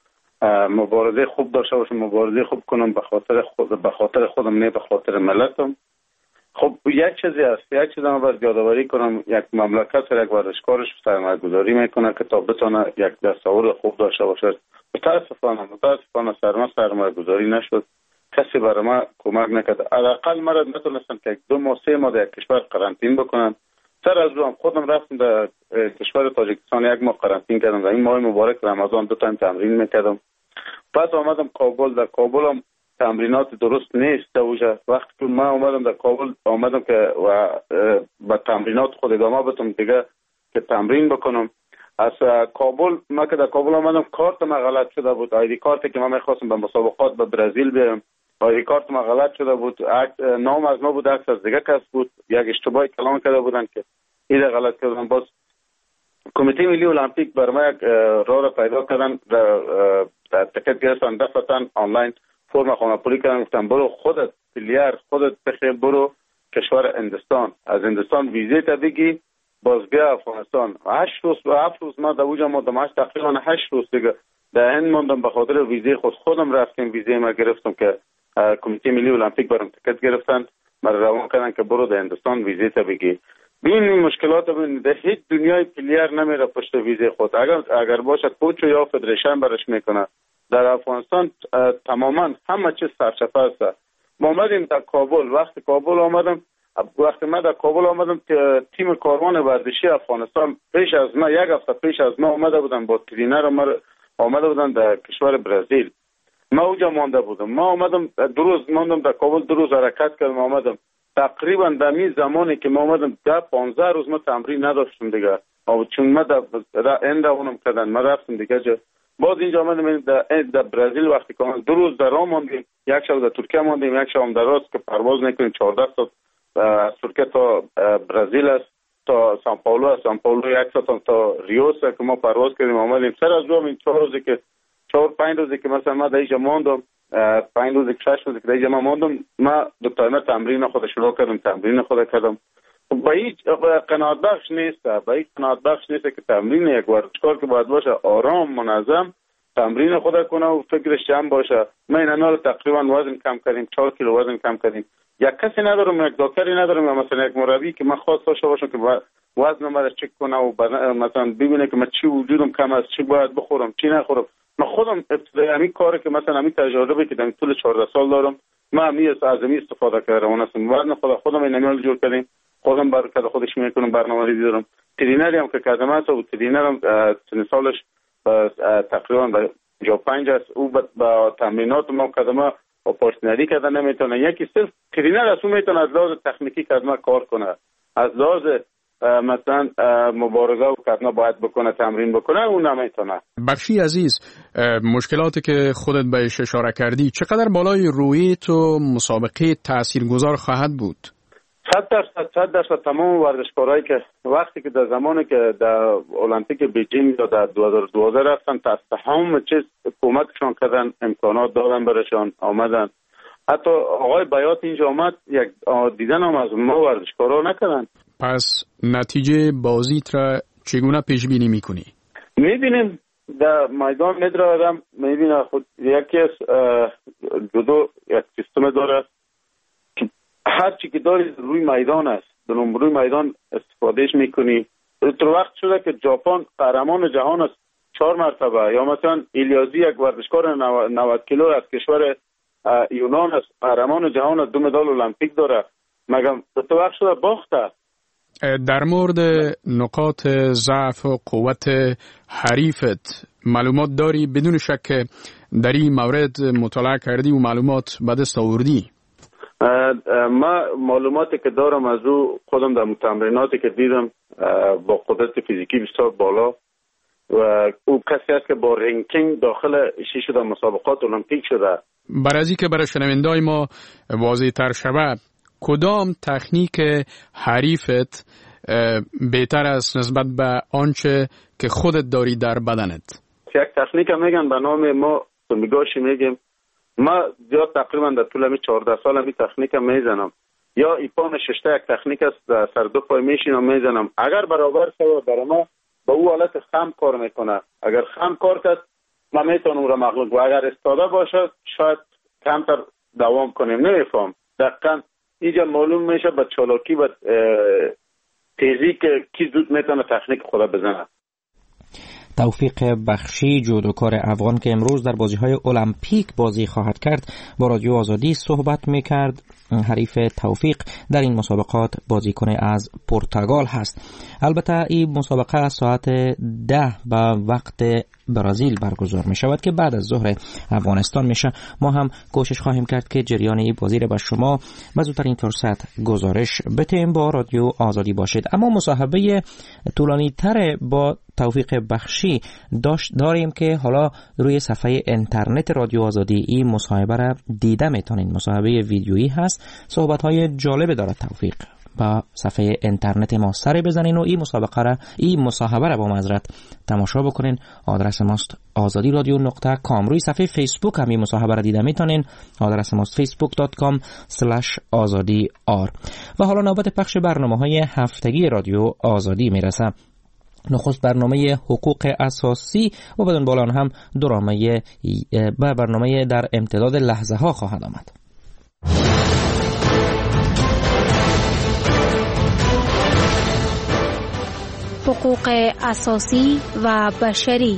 مبارزه خوب داشته باشم، مبارزه خوب کنم به خاطر خود به خاطر خودم نه به خاطر ملتم. خب یک چیزی است، یک چیز هم باید یادآوری کنم، یک مملکت و یک ورزشکارش سرمایه‌گذاری میکنه که تا بتونه یک دستاورد خوب داشته باشه. متاسفانه متاسفانه سرما سرمایه‌گذاری نشد، کسی برای ما کمک نکرد. حداقل مرا نتونستم که دو ماه سه ماه در کشور قرنطینه بکنم. سر از روم خودم رفتم در کشور تاجیکستان یک ماه قرنطینه کردم. در این ماه مبارک رمضان دو تا تمرین میکردم. بعد آمدم کابل. در کابل هم تمرینات درست نیست. اوجه وقتی که من آمدم در کابل آمدم که و با تمرینات خود ادامه بدم دیگه که تمرین بکنم. از کابل ما که در کابل آمدم کارت ما غلط شده بود. آیدی کارتی که من میخواستم به مسابقات به برزیل بیارم آیدی کارت ما غلط شده بود. نام از ما بود، عکس از دیگه کس بود. یک اشتباهی کلام کرده بودن که ایده غلط کردن. باز کمیته ملی المپیک بر ما یک راه را پیدا کردن، در تکت گرفتن دفتن آنلاین فرم خانه‌پولی کردن، گفتن برو خودت پلیر خودت بخیر برو کشور هندوستان، از هندوستان ویزیت بگی باز بیا افغانستان. هشت روز و هفت روز ما در اوجا ما دماش تقریبا هشت روز دیگه در هند موندم به خاطر ویزه خود خودم رفتم ویزه ما گرفتم که کمیته ملی المپیک برام تیکت گرفتن مرا روان کردن که برو در هندوستان ویزه تا بگی. ببین مشکلات ببین در هیچ دنیای پلیر نمیره پشت ویزه خود. اگر اگر باشه کوچ یا فدریشن برش میکنه. در افغانستان تماما همه چیز سرچپه است. ما آمدیم در کابل، وقتی کابل آمدم وقتی من در کابل آمدم تیم کاروان ورزشی افغانستان پیش از ما یک هفته پیش از ما آمده بودن با ترینر آمده بودن در کشور برزیل. ما اونجا مانده بودم. ما آمدم دو روز ماندم در کابل، دو روز حرکت کردم آمدم. تقریبا در می زمانی که ما آمدم ده پانزده روز ما تمرین نداشتم دیگه. چون ما در این روانم کردن ما رفتم دیگه جا. باز اینجا آمدم در, در برزیل وقتی که دو روز در راه ماندیم، یک شب در ترکیه ماندیم، یک شب در راست که پرواز میکنیم چهارده ساعت از ترکیه تا برزیل است تا سان پائولو است، سان پائولو یک ساعت تا ریوس که ما پرواز کردیم آمدیم. سر از دو این چهار روزی که چهار پنج روزی که مثلا ما در اینجا ماندم، پنج روزی که شش روزی که در اینجا ما ماندم، ما دو تایمه تمرین خود شروع کردم، تمرین خود کردم. با هیچ قناعت بخش نیست، با هیچ قناعت بخش نیست که تمرین یک ورزشکار که باید باشه آرام منظم تمرین خود کنه و فکرش جمع باشه. ما این انال تقریبا وزن کم کردیم، چهار کیلو وزن کم کردیم. یک کسی ندارم، یک دکتری ندارم، مثلا یک مربی که من خواست داشته باشم که وزن ما رو چک کنه و مثلا ببینه که من چی وجودم کم است، چی باید بخورم، چی نخورم. من خودم ابتدای همین کاری که مثلا همین تجربه که در طول چهارده سال دارم، من همین از همین استفاده کردم. اون اصلا وزن خود خودم این انال جور کردیم، خودم برکت خودش میکنم، برنامه‌ریزی دارم. ترینری هم که کردم است و ترینرم سن سالش تقریبا به جا پنج است. او با تمرینات ما کردم و پارتنری کردن نمیتونه. یکی صرف ترینر از اون میتونه از لحاظ تکنیکی کردن کار کنه، از لحاظ مثلا مبارزه و کردن باید بکنه، تمرین بکنه، اون نمیتونه. بخشی عزیز، مشکلاتی که خودت بهش اشاره کردی چقدر بالای روی تو مسابقه تاثیرگذار خواهد بود؟ صد درصد صد درصد تمام ورزشکارایی که وقتی که در زمانی که در المپیک بیجینگ یا در دو هزار و دوازده رفتن تا همه چیز کمکشان کردن، امکانات دادن برشان، آمدن. حتی آقای بیات اینجا آمد، یک دیدن هم از ما ورزشکارا نکردن. پس نتیجه بازیت را چگونه پیش بینی میکنی؟ میبینیم در میدان میدرادم، میبینم خود یکی از جودو یک سیستم داره، هر چی که داری روی میدان است، در روی میدان استفادهش میکنی. تو وقت شده که ژاپن قهرمان جهان است چهار مرتبه، یا مثلا ایلیازی یک ورزشکار نود کیلو از کشور یونان است، قهرمان جهان است، دو مدال المپیک داره، مگم تو وقت شده باخته. در مورد نقاط ضعف و قوت حریفت معلومات داری؟ بدون شک در این مورد مطالعه کردی و معلومات به دست آوردی؟ ما معلوماتی که دارم از او خودم در تمریناتی که دیدم با قدرت فیزیکی بسیار بالا و او کسی است که با رنکینگ داخل شی شده مسابقات المپیک شده. برای از که برای شنوندای ما واضح تر شود، کدام تکنیک حریفت بهتر است نسبت به آنچه که خودت داری در بدنت؟ یک تکنیک میگن به نام ما سومیگاشی میگیم. ما زیاد تقریبا در طول همی چهارده سال همی تکنیک میزنم. یا ایپان ششته یک تکنیک است، در سر دو پای میشینم میزنم. اگر برابر شد برای ما با او حالت خم کار میکنه. اگر خم کار کرد ما میتونم او را مغلوب، و اگر استاده باشد شاید کمتر دوام کنیم. نمیفهم دقیقا اینجا معلوم میشه با چالاکی و تیزی که کی زود میتونه تکنیک خود بزنه. توفیق بخشی، جودوکار افغان که امروز در بازی‌های المپیک بازی خواهد کرد، با رادیو آزادی صحبت می‌کرد. حریف توفیق در این مسابقات بازیکن از پرتغال هست. البته این مسابقه ساعت ده به وقت برزیل برگزار می شود که بعد از ظهر افغانستان میشه. ما هم کوشش خواهیم کرد که جریان این بازی را به شما به زودترین فرصت گزارش بدیم. با رادیو آزادی باشید. اما مصاحبه طولانی تر با توفیق بخشی داشت داریم که حالا روی صفحه اینترنت رادیو آزادی این مصاحبه را دیده میتونید. مصاحبه ویدیویی هست، صحبت های جالب داره توفیق. با صفحه اینترنت ما سر بزنین و این مسابقه را این مصاحبه را با معذرت تماشا بکنین. آدرس ماست آزادی رادیو نقطه کام. روی صفحه فیسبوک هم این مصاحبه را دیده میتونین. آدرس ماست فیسبوک دات کام اسلش آزادی آر. و حالا نوبت پخش برنامه های هفتگی رادیو آزادی میرسه. نخست برنامه حقوق اساسی و بدون بالان هم درامه و برنامه در امتداد لحظه ها خواهد آمد. حقوق اساسی و بشری.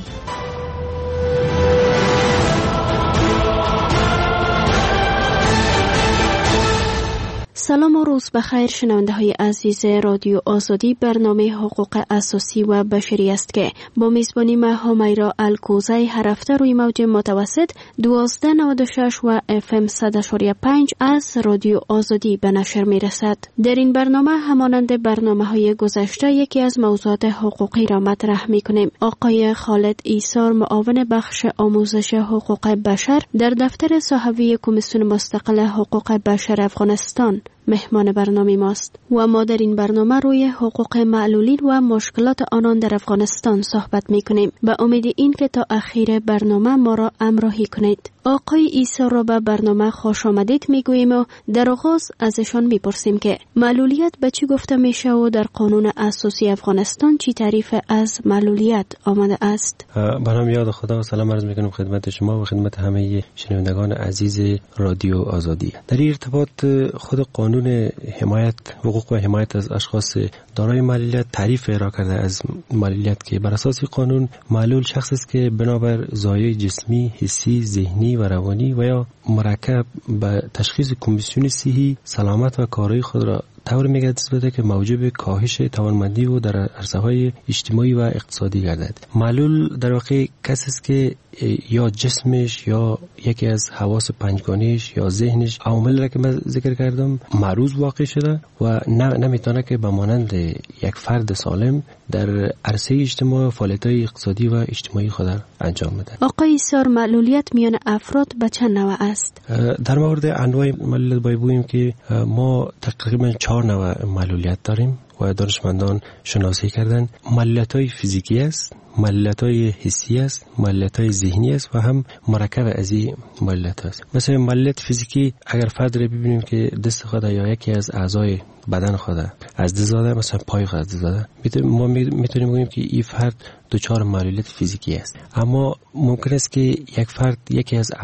سلام و روز بخیر شنونده های عزیز رادیو آزادی. برنامه حقوق اساسی و بشری است که با میزبانی من همیرا الکوزی هر هفته روی موج متوسط دوازده نود و شش و اف ام صد و پنج از رادیو آزادی به نشر می رسد. در این برنامه همانند برنامه های گذشته یکی از موضوعات حقوقی را مطرح می کنیم. آقای خالد ایسار، معاون بخش آموزش حقوق بشر در دفتر صحوی کمیسیون مستقل حقوق بشر افغانستان، مهمان برنامه ماست و ما در این برنامه روی حقوق معلولین و مشکلات آنان در افغانستان صحبت می کنیم. به امید این که تا اخیر برنامه ما را همراهی کنید. آقای ایسار را به برنامه خوش آمدید می گوییم و در آغاز ازشان می پرسیم که معلولیت به چی گفته می شه و در قانون اساسی افغانستان چی تعریف از معلولیت آمده است؟ به نام یاد خدا و سلام عرض می کنم خدمت شما و خدمت همه شنوندگان عزیز رادیو آزادی. در این ارتباط خود قانون حمایت حقوق و حمایت از اشخاص دارای معلولیت تعریف ارائه کرده از معلولیت که بر اساس قانون معلول شخص است که بنابر زایای جسمی، حسی، ذهنی و روانی و یا مرکب به تشخیص کمیسیون صحی سلامت و کارایی خود را طور میگردد که موجب کاهش توانمندی و در عرصه‌های اجتماعی و اقتصادی گردد. معلول در واقع کسی است که یا جسمش یا یکی از حواس پنجگانه‌اش یا ذهنش عوامل را که من ذکر کردم معروض واقع شده و نمیتونه که به مانند یک فرد سالم در عرصه اجتماع فعالیت‌های اقتصادی و اجتماعی خود انجام بده. آقای ایسار، معلولیت میان افراد به چند نوع است؟ در مورد انواع معلولیت باید بگوییم که ما تقریبا چهار نوع معلولیت داریم و دانشمندان شناسایی کردن. معلولیت‌های فیزیکی است، معلولیت‌های حسی است، معلولیت‌های ذهنی است و هم مرکب از این معلولیت است. مثلا معلولیت فیزیکی اگر فرد را ببینیم که دست خود یا یکی از اعضای بدن خود از دست داده، مثلا پای خود از دست داده، ما میتونیم بگیم که این فرد دچار معلولیت فیزیکی است. اما ممکن است که یک فرد یکی از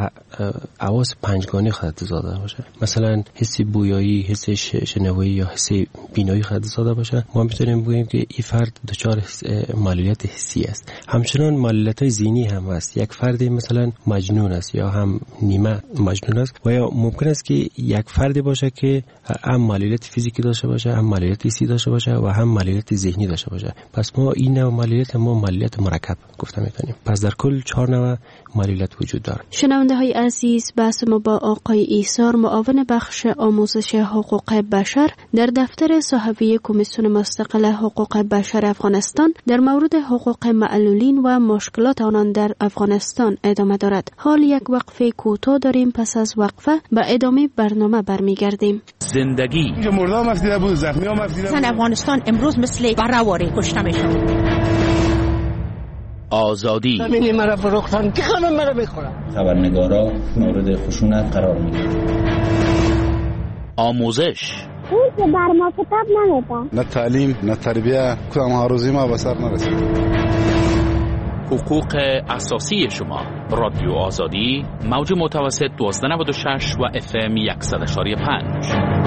حواس پنجگانه خود از دست داده باشه، مثلا حس بویایی، حس شنوایی یا حس بینایی خود از دست داده باشه. ما میتونیم بگیم که این فرد دچار معلولیت حسی است. همچنان معلولیت‌های ذهنی هم هست. یک فرد مثلا مجنون است یا هم نیمه مجنون است و یا ممکن است که یک فردی باشه که هم معلولیت فیزیکی داشته باشه، هم معلولیت حسی داشته باشه و هم معلولیت ذهنی داشته باشه. پس ما این نوع معلولیت ما معلولیت مرکب گفته می‌کنیم. پس در کل چهار نوع معلولیت وجود دارد. شنونده های عزیز، بحث ما با آقای ایسار، معاون بخش آموزش حقوق بشر در دفتر صحوی کمیسیون مستقل حقوق بشر افغانستان در مورد حقوق معلولین و مشکلات آنان در افغانستان ادامه دارد. حال یک وقفه کوتاه داریم، پس از وقفه به ادامه برنامه برمیگردیم. زندگی مردم مفدیده بود، زخمی ها مفدیده بود. افغانستان امروز مثل برآوری کشته میشه. آزادی همینی مرا فروختن که همه مرا میخورن. خبرنگارا مورد خشونت قرار میگیرن. آموزش اون که بر ما کتاب نمیده. نه تعلیم نه تربیه، کدام هاروزی ما به سر نرسید. حقوق اساسی شما. رادیو آزادی موج متوسط دوازده نود و شش و اف ام صد و پنج.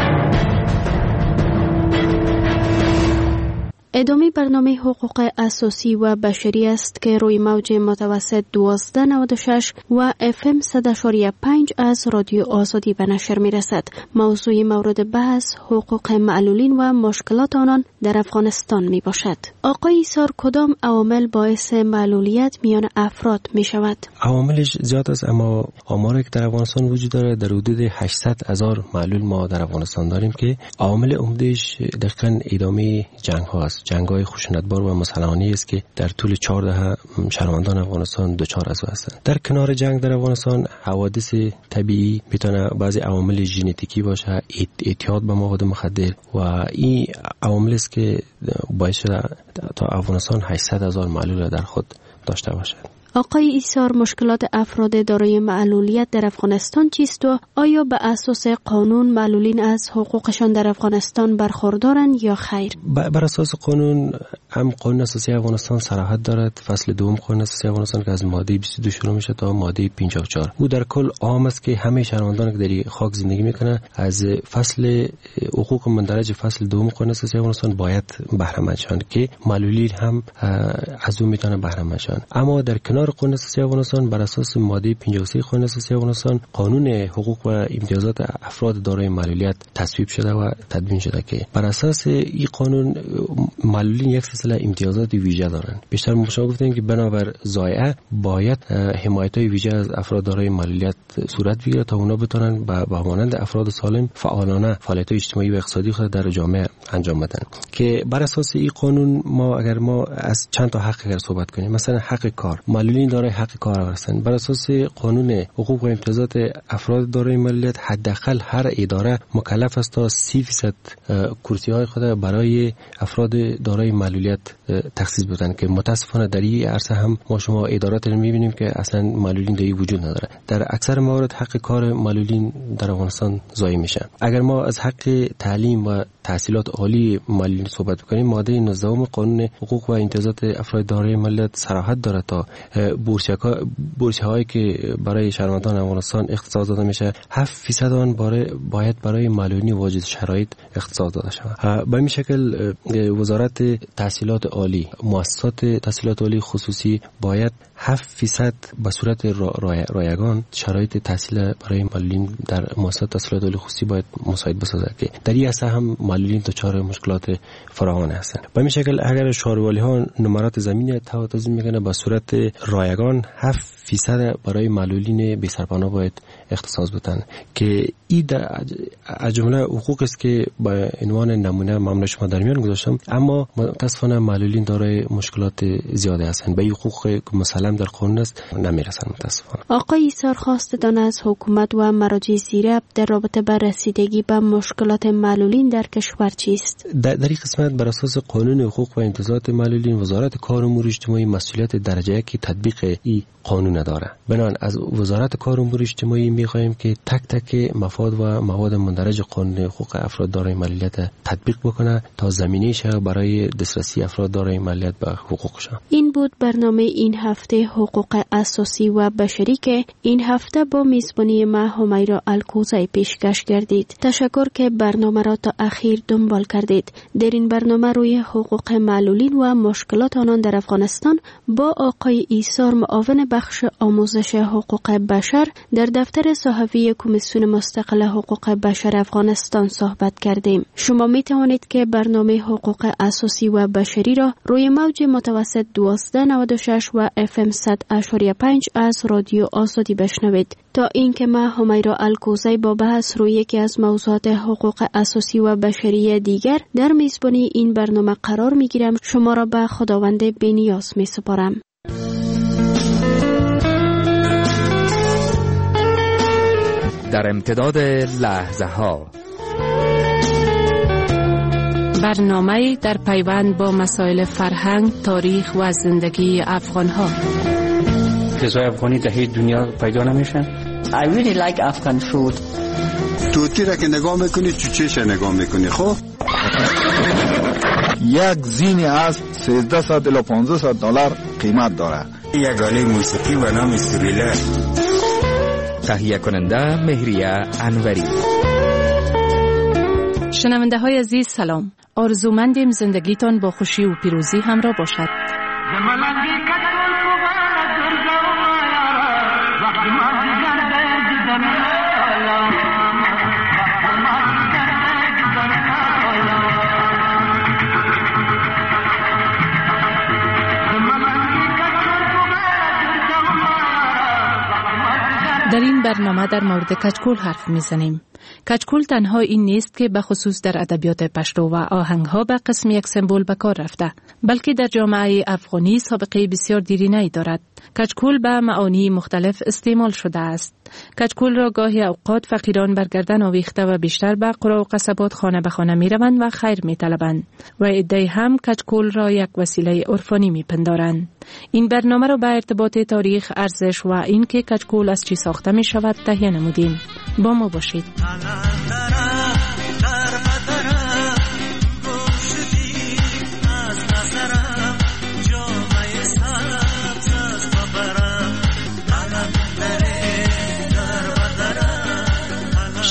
ادامه برنامه حقوق اساسی و بشری است که روی موج متوسط دوازده نود و شش و اف ام صد و پنج از رادیو آزادی به نشر می رسد. موضوع مورد بحث حقوق معلولین و مشکلات آنان در افغانستان می باشد. آقای ایسار، کدام عوامل باعث معلولیت میان افراد می شود؟ عواملش زیاد است، اما آماری که در افغانستان وجود داره در حدود هشتصد هزار معلول ما در افغانستان داریم که عوامل عمدهش دقیقاً ادامه جنگ هاست. جنگ‌های خشونتبار و مسلحانه‌ای است که در طول چهار دهه شهروندان افغانستان دچار از هستند. در کنار جنگ در افغانستان حوادث طبیعی میتونه بعضی عوامل ژنتیکی باشه، اعتیاد به مواد مخدر و این عوامل است که باعث شده تا افغانستان هشتصد هزار معلول در خود داشته باشد. آقای ایسار، مشکلات افراد دارای معلولیت در افغانستان چیست و آیا به اساس قانون معلولین از حقوقشان در افغانستان برخوردارند یا خیر؟ بر اساس قانون هم قانون اساسی افغانستان صراحت دارد. فصل دوم قانون اساسی افغانستان که از ماده بیست و دو شروع میشه تا ماده پنجاه و چهار، او در کل عام است که همه شهروندان که در خاک زندگی میکنه از فصل حقوق مندرج فصل دوم قانون اساسی افغانستان باید بهره مند شوند که معلولین هم از اون میتونن بهره مند شوند. اما در کنار قانون اساسی افغانستان بر اساس ماده پنجاه و سه قانون اساسی افغانستان قانون حقوق و امتیازات افراد دارای معلولیت تصویب شده و تدوین شده که بر اساس این قانون معلولین یک سلسله امتیازات ویژه دارند. بیشتر ما شما گفتیم که بنابر ضایعه باید حمایت‌های ویژه از افراد دارای معلولیت صورت بگیره تا اونا بتونن به مانند افراد سالم فعالانه فعالیت‌های اجتماعی و اقتصادی خود در جامعه انجام بدن. که بر اساس این قانون ما اگر ما از چند تا حق اگر صحبت کنیم، مثلا حق کار، معلولین دارای حق کار هستند. بر اساس قانون حقوق و امتیازات افراد دارای معلولیت حداقل هر اداره مکلف است تا سی درصد کرسی‌های خود برای افراد دارای معلولیت تخصیص بدن که متاسفانه در این عرصه هم ما شما ادارات رو می‌بینیم که اصلا معلولین در این وجود نداره. در اکثر موارد حق کار معلولین در افغانستان ضایع میشه. اگر ما از حق تعلیم و تحصیلات عالی معلولین صحبت بکنیم، ماده نوزدهم قانون حقوق و امتیازات افراد دارای معلولیت صراحت داره تا بورسیه‌هایی که برای شهروندان افغانستان اختصاص داده میشه هفت فیصد آن باید برای معلولین واجد شرایط اختصاص داده شود. به این شکل وزارت تحصیلات عالی، مؤسسات تحصیلات عالی خصوصی باید هفت فیصد به صورت رایگان شرایط تحصیل برای معلولین در مؤسسات تحصیلات عالی خصوصی باید مساعد بسازد که در این عرصه هم معلولین دچار مشکلات فراوان هستند. به این شکل اگر شهرواری ها نمرات زمین تنظیم میکنه به صورت رایگان هفت فیصد برای معلولین بی سرپناه باید اختصاص بدن که این از جمله حقوق است که با عنوان نمونه ممنوع شما در میان گذاشتم، اما متاسفانه معلولین دارای مشکلات زیاده هستند. به این حقوق مسلم در قانون است نمیرسند متاسفانه. آقای ایثار خواستدان از حکومت و مراجع زیراب در رابطه با رسیدگی به مشکلات معلولین در کشور چیست؟ در این قسمت بر اساس قانون حقوق و امتیازات معلولین وزارت کار و امور اجتماعی مسئولیت درجه یک تطبیق این قانون داره. بنابراین از وزارت کار و امور اجتماعی می‌خواهیم که تک تک مفاد و مواد مندرج قانون حقوق افراد دارای معلولیت تطبیق بکنه تا زمینه شه برای دسترسی افراد دارای معلولیت به حقوقشان. این بود برنامه این هفته حقوق اساسی و بشری که این هفته با میزبانی ما همیرا الکوزی پیشکش کردید. تشکر که برنامه را تا اخیر دنبال کردید. در این برنامه روی حقوق معلولین و مشکلات آنان در افغانستان با آقای ایثار معاون بخش آموزش حقوق بشر در دفتر صحفی کمیسیون مستقل حقوق بشر افغانستان صحبت کردیم. شما می توانید که برنامه حقوق اساسی و بشری را روی موج متوسط دوازده نود و شش و اف ام صد و پنج از رادیو آزادی بشنوید. تا اینکه ما همیرا الکوزی با بحث روی یکی از موضوعات حقوق اساسی و بشری دیگر در میزبانی این برنامه قرار می گیرم، شما را به خداوند بی‌نیاز می سپارم. در امتداد لحظه ها برنامه در پیوند با مسائل فرهنگ، تاریخ و زندگی افغان ها. غذای افغانی در هیچ دنیا پیدا نمیشن. I really like Afghan food. توتی را که نگاه میکنی چوچهش نگاه میکنی. خب یک زین از سیزده صد الی پانزده صد دلار قیمت داره. یک آله موسیقی و نام سوریله. تهیه کننده مهریه انوری. شنونده های عزیز سلام. آرزومندیم زندگیتان با خوشی و پیروزی همراه باشد. در این برنامه در مورد کچکول حرف میزنیم. کچکول تنها این نیست که به خصوص در ادبیات پشتو و آهنگها به قسم یک سمبول به کار رفته، بلکه در جامعه افغانی سابقه بسیار دیرینه‌ای دارد. کچکول به معانی مختلف استعمال شده است. کچکول را گاهی اوقات فقیران بر گردن آویخته و بیشتر به قرى و قصبات خانه به خانه می روند و خیر می طلبند و عده‌ای هم کچکول را یک وسیله عرفانی می پندارند. این برنامه را به ارتباط تاریخ، ارزش و اینکه کچکول از چی ساخته می شود تهیه نمودیم. با ما باشید. در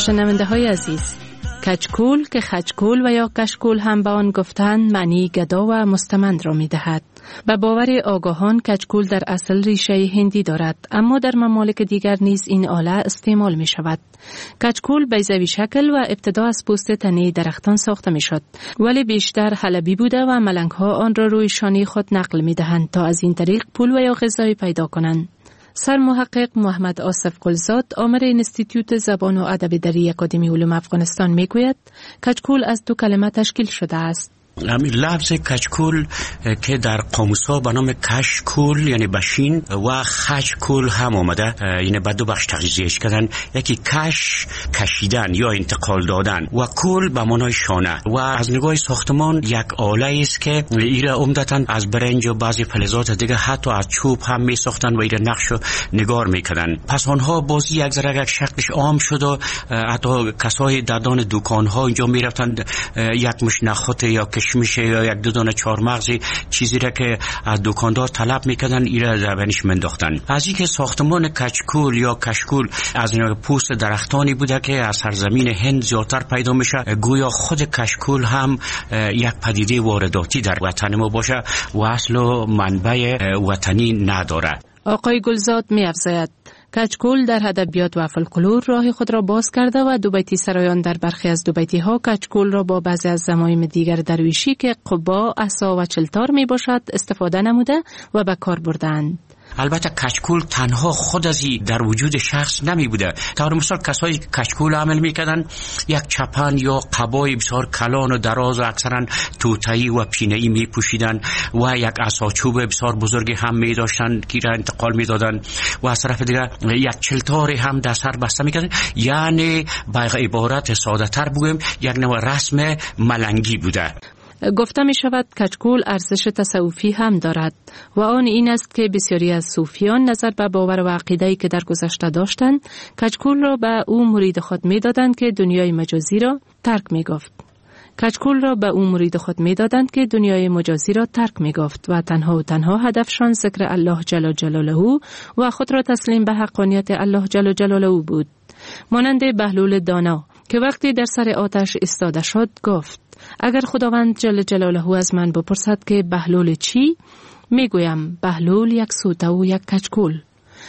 شنونده های عزیز، کچکول که خچکول و یا کشکول هم به آن گفتند معنی گدا و مستمند را می دهد. به باور آگاهان کچکول در اصل ریشه هندی دارد، اما در ممالک دیگر نیز این آله استعمال می شود. کچکول بیضوی شکل و ابتدا از پوست تنه درختان ساخته می شد، ولی بیشتر حلبی بوده و ملنگ ها آن را روی شانه خود نقل می دهند تا از این طریق پول و یا غذایی پیدا کنند. سرمحقق محمد آصف گلزاد، آمر انستیتیوت زبان و ادب در اکادمی علوم افغانستان میگوید کچکول از دو کلمه تشکیل شده است. همین لفظ کچکول که در قاموس‌ها به نام کشکول یعنی بشین و خچکول هم آمده، یعنی به دو بخش تجزیهش کردن، یکی کش کشیدن یا انتقال دادن و کول به معنای شانه. و از نگاه ساختمان یک آله است که ایره عمدتاً از برنج و بعضی فلزات دیگه حتی از چوب هم می ساختن و ایره نقش و نگار میکردن. پس آنها بازی یک ذره یک شکلش عام شد و حتی کسای ددان دکان‌ها اینجا میرفتن یک مش نخود یا میشه یا یک دو دانه چهارمغزی چیزی را که از دکاندار طلب میکردن ایره زبانش منداختن. از اینکه ساختمان کچکول یا کشکول از این پوست درختانی بوده که از سرزمین هند زیادتر پیدا میشه، گویا خود کشکول هم یک پدیده وارداتی در وطن ما باشه و اصل و منبع وطنی نداره. آقای گلزاد می افزاید کچکول در ادبیات و فولکلور راه خود را باز کرده و دو بیتی سرایان در برخی از دو بیتی ها کچکول را با بعضی از زمایم دیگر درویشی که قبا، عصا و چلتار می باشد استفاده نموده و به کار بردند. البته کچکول تنها خود ازی در وجود شخص نمی بوده. طور مثال کسایی کچکول عمل میکردن یک چپن یا قبای بسیار کلان و دراز و اکثرا توتایی و پینه‌ای می پوشیدن و یک عصاچوب بسیار بزرگی هم می داشتن که را انتقال می دادن و از طرف دیگر یک چلتاری هم در سر بسته میکردن. یعنی به عبارت ساده تر بگویم یک نوع رسم ملنگی بوده. گفته می شود کچکول ارزش تصوفی هم دارد و آن این است که بسیاری از صوفیان نظر به باور و عقیده‌ای که در گذشته داشتند کچکول را به او مرید خود می دادند که دنیای مجازی را ترک می گفت. کچکول را به او مرید خود می دادند که دنیای مجازی را ترک می گفت و تنها و تنها هدفشان ذکر الله جل جلاله و خود را تسلیم به حقانیت الله جل جلاله بود. مانند بهلول دانا که وقتی در سر آتش ایستاده شد گفت اگر خداوند جل جلاله از من بپرسد که بهلول چی؟ میگویم بهلول یک سوته و یک کچکول.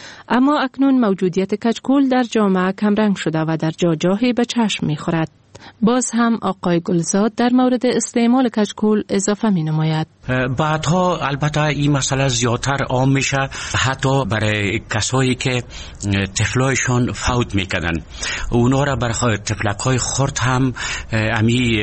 اما اکنون موجودیت کچکول در جامعه کمرنگ شده و در جا جاهی به چشم میخورد. باز هم آقای گلزاد در مورد استعمال کچکول اضافه می نماید. بعدها البته این مسئله زیادتر عام میشه، حتی برای کسایی که طفلایشان فوت میکردن اونا را برای طفلکای خرد هم امی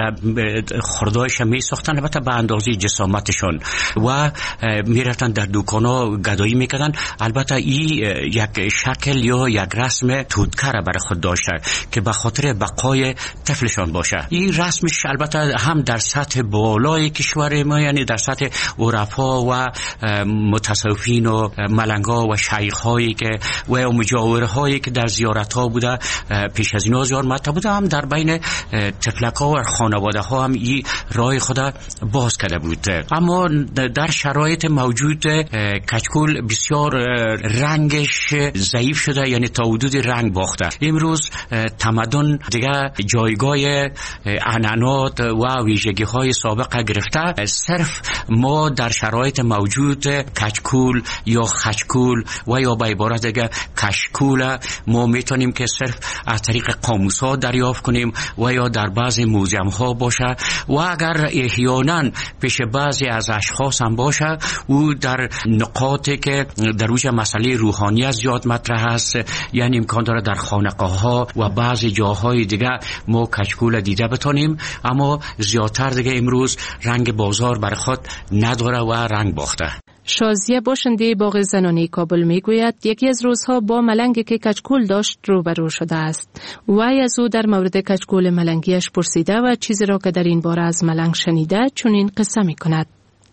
خردایش می ساختن، البته به اندازه جسامتشان و میرفتن در دکانا گدایی میکردن. البته این یک شکل یا یک رسم تودکر برای خود داشته که به خاطر بقای طفلشان باشه. این رسمش البته هم در سطح بالای کشور ما، یعنی در سطح عرفا و متصوفین و ملنگا و شیخ‌هایی که و مجاورهایی که در زیارت‌ها بوده پیش از اینا زیار مطرح بوده، هم در بین طفلک‌ها و خانواده‌ها هم این راه خود باز کرده بود. اما در شرایط موجود کچکول بسیار رنگش ضعیف شده، یعنی تا حدود رنگ باخته. امروز تمدن دیگه جایگاه عنعنات و ویژگی‌های سابق گرفته. صرف ما در شرایط موجود کچکول یا خچکول و یا به عبارت دیگه کشکول ما میتونیم که صرف از طریق قاموس‌ها دریافت کنیم و یا در بعضی موزیم‌ها باشه و اگر احیانا پیش بعضی از اشخاص هم باشه او در نقاطی که در روش مسئله روحانیت زیاد مطرح است، یعنی امکان داره در خانقاه‌ها و بعضی جاهای دیگه ما کچکول دیده بتونیم. اما زیادتر دیگه امروز رنگ بازار بر خود نداره و رنگ باخته. شازیه باشنده باغ زنانه کابل میگوید یکی از روزها با ملنگی که کچکول داشت روبرو شده است. وی از او در مورد کچکول ملنگیش پرسیده و چیزی را که در این باره از ملنگ شنیده چنین قصه میکند.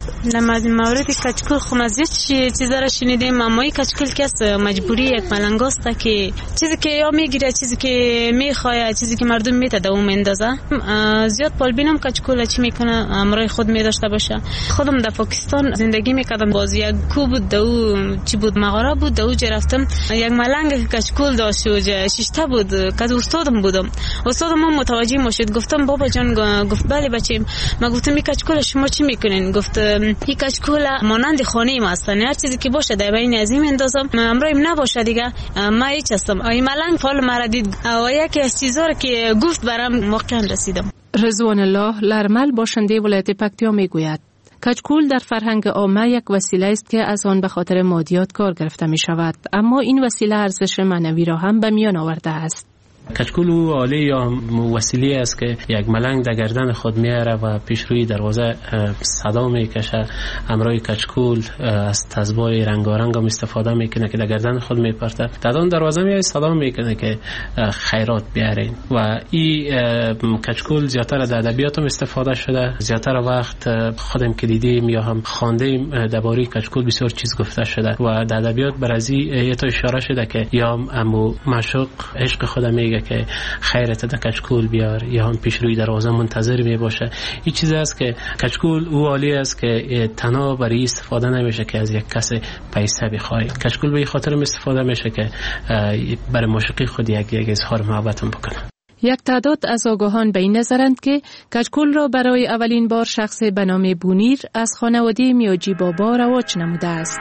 نماز مورد کچکول خو مزید چیزا را شنیدیم، اما کچکول کس مجبوری یک ملنگاست که چیزی که یا میگیره، چیزی که میخواد، چیزی که مردم میته دو مندازه. زیاد پالبینم کچکول چی میکنه امرای خود میداشته باشه. خودم در پاکستان زندگی میکردم، باز یک کو بود دو چی بود مغاره بود دو جا رفتم، یک ملنگ کچکول داشت و شیشته بود که استادم بودم. استادم هم متوجه مشد، گفتم بابا جان، گفت بله بچه‌م. ما گفتم این کچکول شما چی میکنین؟ گفت این کچکول مانند خانه ما هستن، هر چیزی که باشه در بین از این اندازم، امروز نباشه دیگه ما هیچ هستم. این ملنگ فال مرا دید و یکی از چیزا که گفت برام واقعا رسیدم. رضوان الله لرمل باشنده ولایت پکتیا میگوید کچکول در فرهنگ عامه یک وسیله است که از آن به خاطر مادیات کار گرفته می شود، اما این وسیله ارزش معنوی را هم به میان آورده است. کچکول او آله یا وسیله است که یک ملنگ در گردن خود میاره و پیش روی دروازه صدا میکشه. امرای کچکول از تزبای رنگارنگ هم استفاده میکنه که در گردن خود میپرته، در اون دروازه میای صدا میکنه که خیرات بیارین. و این کچکول زیاتر در ادبیات هم استفاده شده، زیاتر وقت خودم که دیدیم یا هم خواندیم درباره کچکول بسیار چیز گفته شده و در ادبیات برازی یه تا اشاره شده که یا امو معشوق عشق خودم میگه که خیرت در کچکول بیار، یا هم پیش روی دروازه منتظر می باشه. این چیز است که کچکول او عالی است که تنها برای استفاده نمیشه که از یک کس پیسه بخوای. کچکول به این خاطر استفاده میشه که برای معشوقی خود یک یک اظهار محبت بکنه. یک تعداد از آگاهان به این نظرند که کچکول را برای اولین بار شخص به نام بونیر از خانواده میاجی بابا رواج نموده است.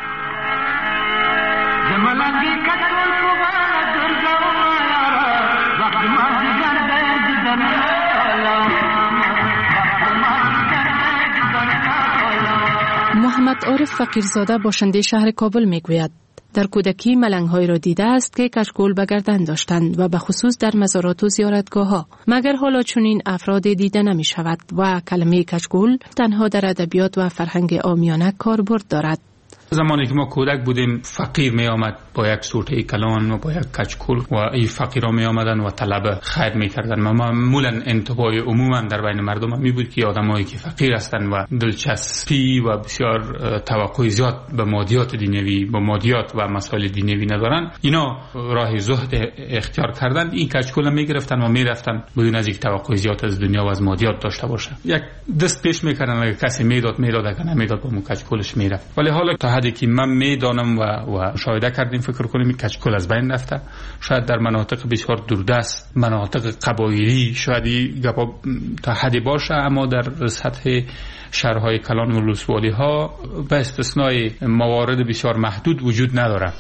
محمد عارف فقیرزاده باشنده شهر کابل میگوید در کودکی ملنگ‌های را دیده است که کچکول به گردن داشتند و به خصوص در مزارات و زیارتگاه‌ها، مگر حالا چنین افراد دیده نمی شود و کلمه کچکول تنها در ادبیات و فرهنگ عامیانه کاربرد دارد. زمانی که ما کودک بودیم فقیر می آمد با یک سوته کلان و با یک کچکول و این فقیرها می آمدن و طلب خیر می کردن. ما معمولا انتباه عموما در بین مردم می بود که آدمایی که فقیر هستند و دلچسپی و بسیار توقع زیاد به مادیات دینوی با مادیات و مسائل دینوی ندارن، اینا راه زهد اختیار کردن، این کچکول می گرفتن و می رفتن بدون از یک توقع زیاد از دنیا و از مادیات داشته باشه. یک دست پیش می کردن اگه کسی میداد میداد، اگه نمیداد با مو کچکولش میرفت. ولی حالا تا حدی که من میدانم و و مشاهده کردیم فکر کنیم این کچکول از بین رفته. شاید در مناطق بسیار دوردست، مناطق قبایلی شاید گپا تا حدی باشه، اما در سطح شهرهای کلان و ولسوالی ها به استثنای موارد بسیار محدود وجود نداره.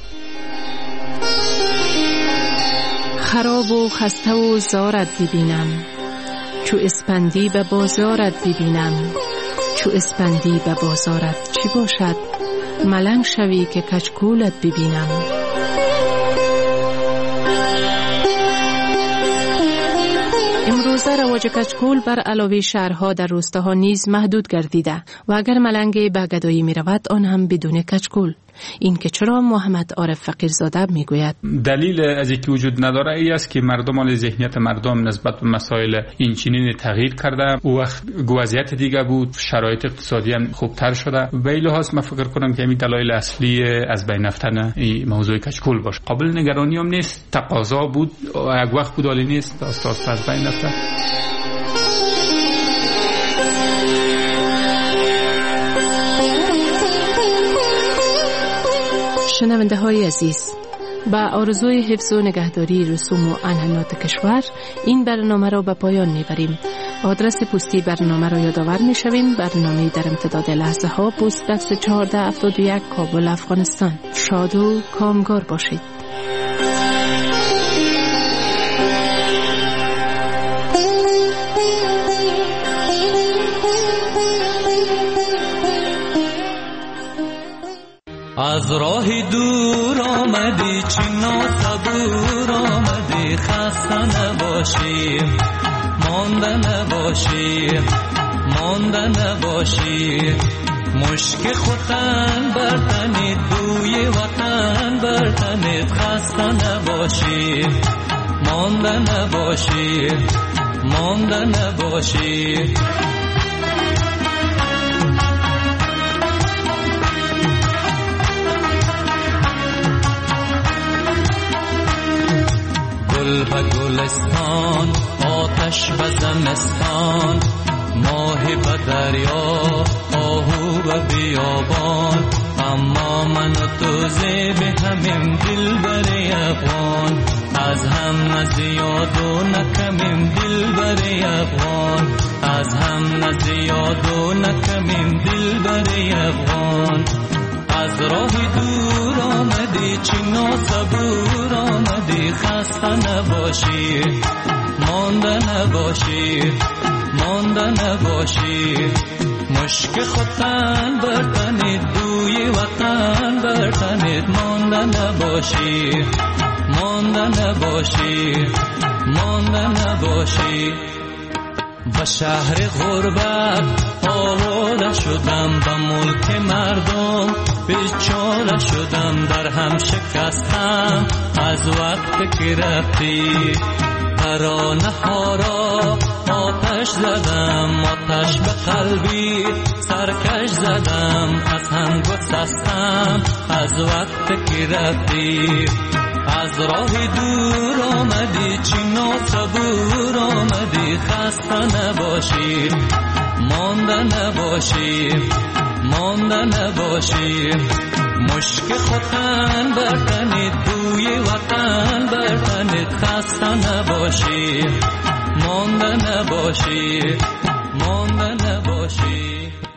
خراب و خسته و زارت ببینم، چو اسپندی به بازارت ببینم، چو اسپندی به بازارت چی باشد؟ ملنگ شوی که کچکولت ببینم. امروزه رواج کچکول بر علاوه شهرها در روستاها نیز محدود گردیده و اگر ملنگ به گدایی می رود آن هم بدون کچکول. این که چرا محمد عارف فقیرزاده میگوید دلیل از اینکه وجود نداره ای است که مردمان ذهنیت مردم نسبت به مسائل این چنین تغییر کرده. او وقت وضعیت دیگه بود، شرایط اقتصادی هم خوبتر شده. به این لحاظ من فکر کنم که این دلایل اصلی از بین رفتن این موضوع کچکول باشه. قابل نگرانی هم نیست، تقاضا بود، یک وقت بود حالی نیست، استاد از بین رفته. شنونده های عزیز، با آرزوی حفظ و نگهداری رسوم و عنعنات کشور این برنامه را به پایان میبریم. آدرس پستی برنامه را یادآور میشویم. برنامه در امتداد لحظه ها، پست دست چهارده هفتاد و یک، کابل، افغانستان. شاد و کامگار باشید. از راه دور آمدی چنا صبور آمدی، خسته نباشی مانده نباشی مانده نباشی، مشک خوتن برتنید بوی وطن برتنید، خسته نباشی مانده نباشی مانده نباشی. گلستان، آتش به زمستان، ماه به دریا، آهو به بیابان، اما من و تو زیب همیم دل بر افغان، از هم نزیاد و نکمیم دل بر افغان، از هم نزیاد و نکمیم دل بر افغان. از راه دور آمدی چینا صبور آمدی، خسته نباشی مانده نباشی مانده نباشی، مشک خودتن برتنید بوی وطن برتنید، مانده نباشی مانده نباشی مانده نباشی. به شهر غربت آواره شدم، به ملک مردم بیچاره شدم، در هم شکستم از وقت که رفتی. ترانه ها را آتش زدم، آتش به قلبی سرکش زدم، از هم گسستم از وقت که رفتی. از راه دور آمدی چینا صبور آمدی، خسته نباشی مانده نباشی مانده نباشی، مشک خودتن برتنید بوی وطن برتنید، خسته نباشی مانده نباشی مانده نباشی.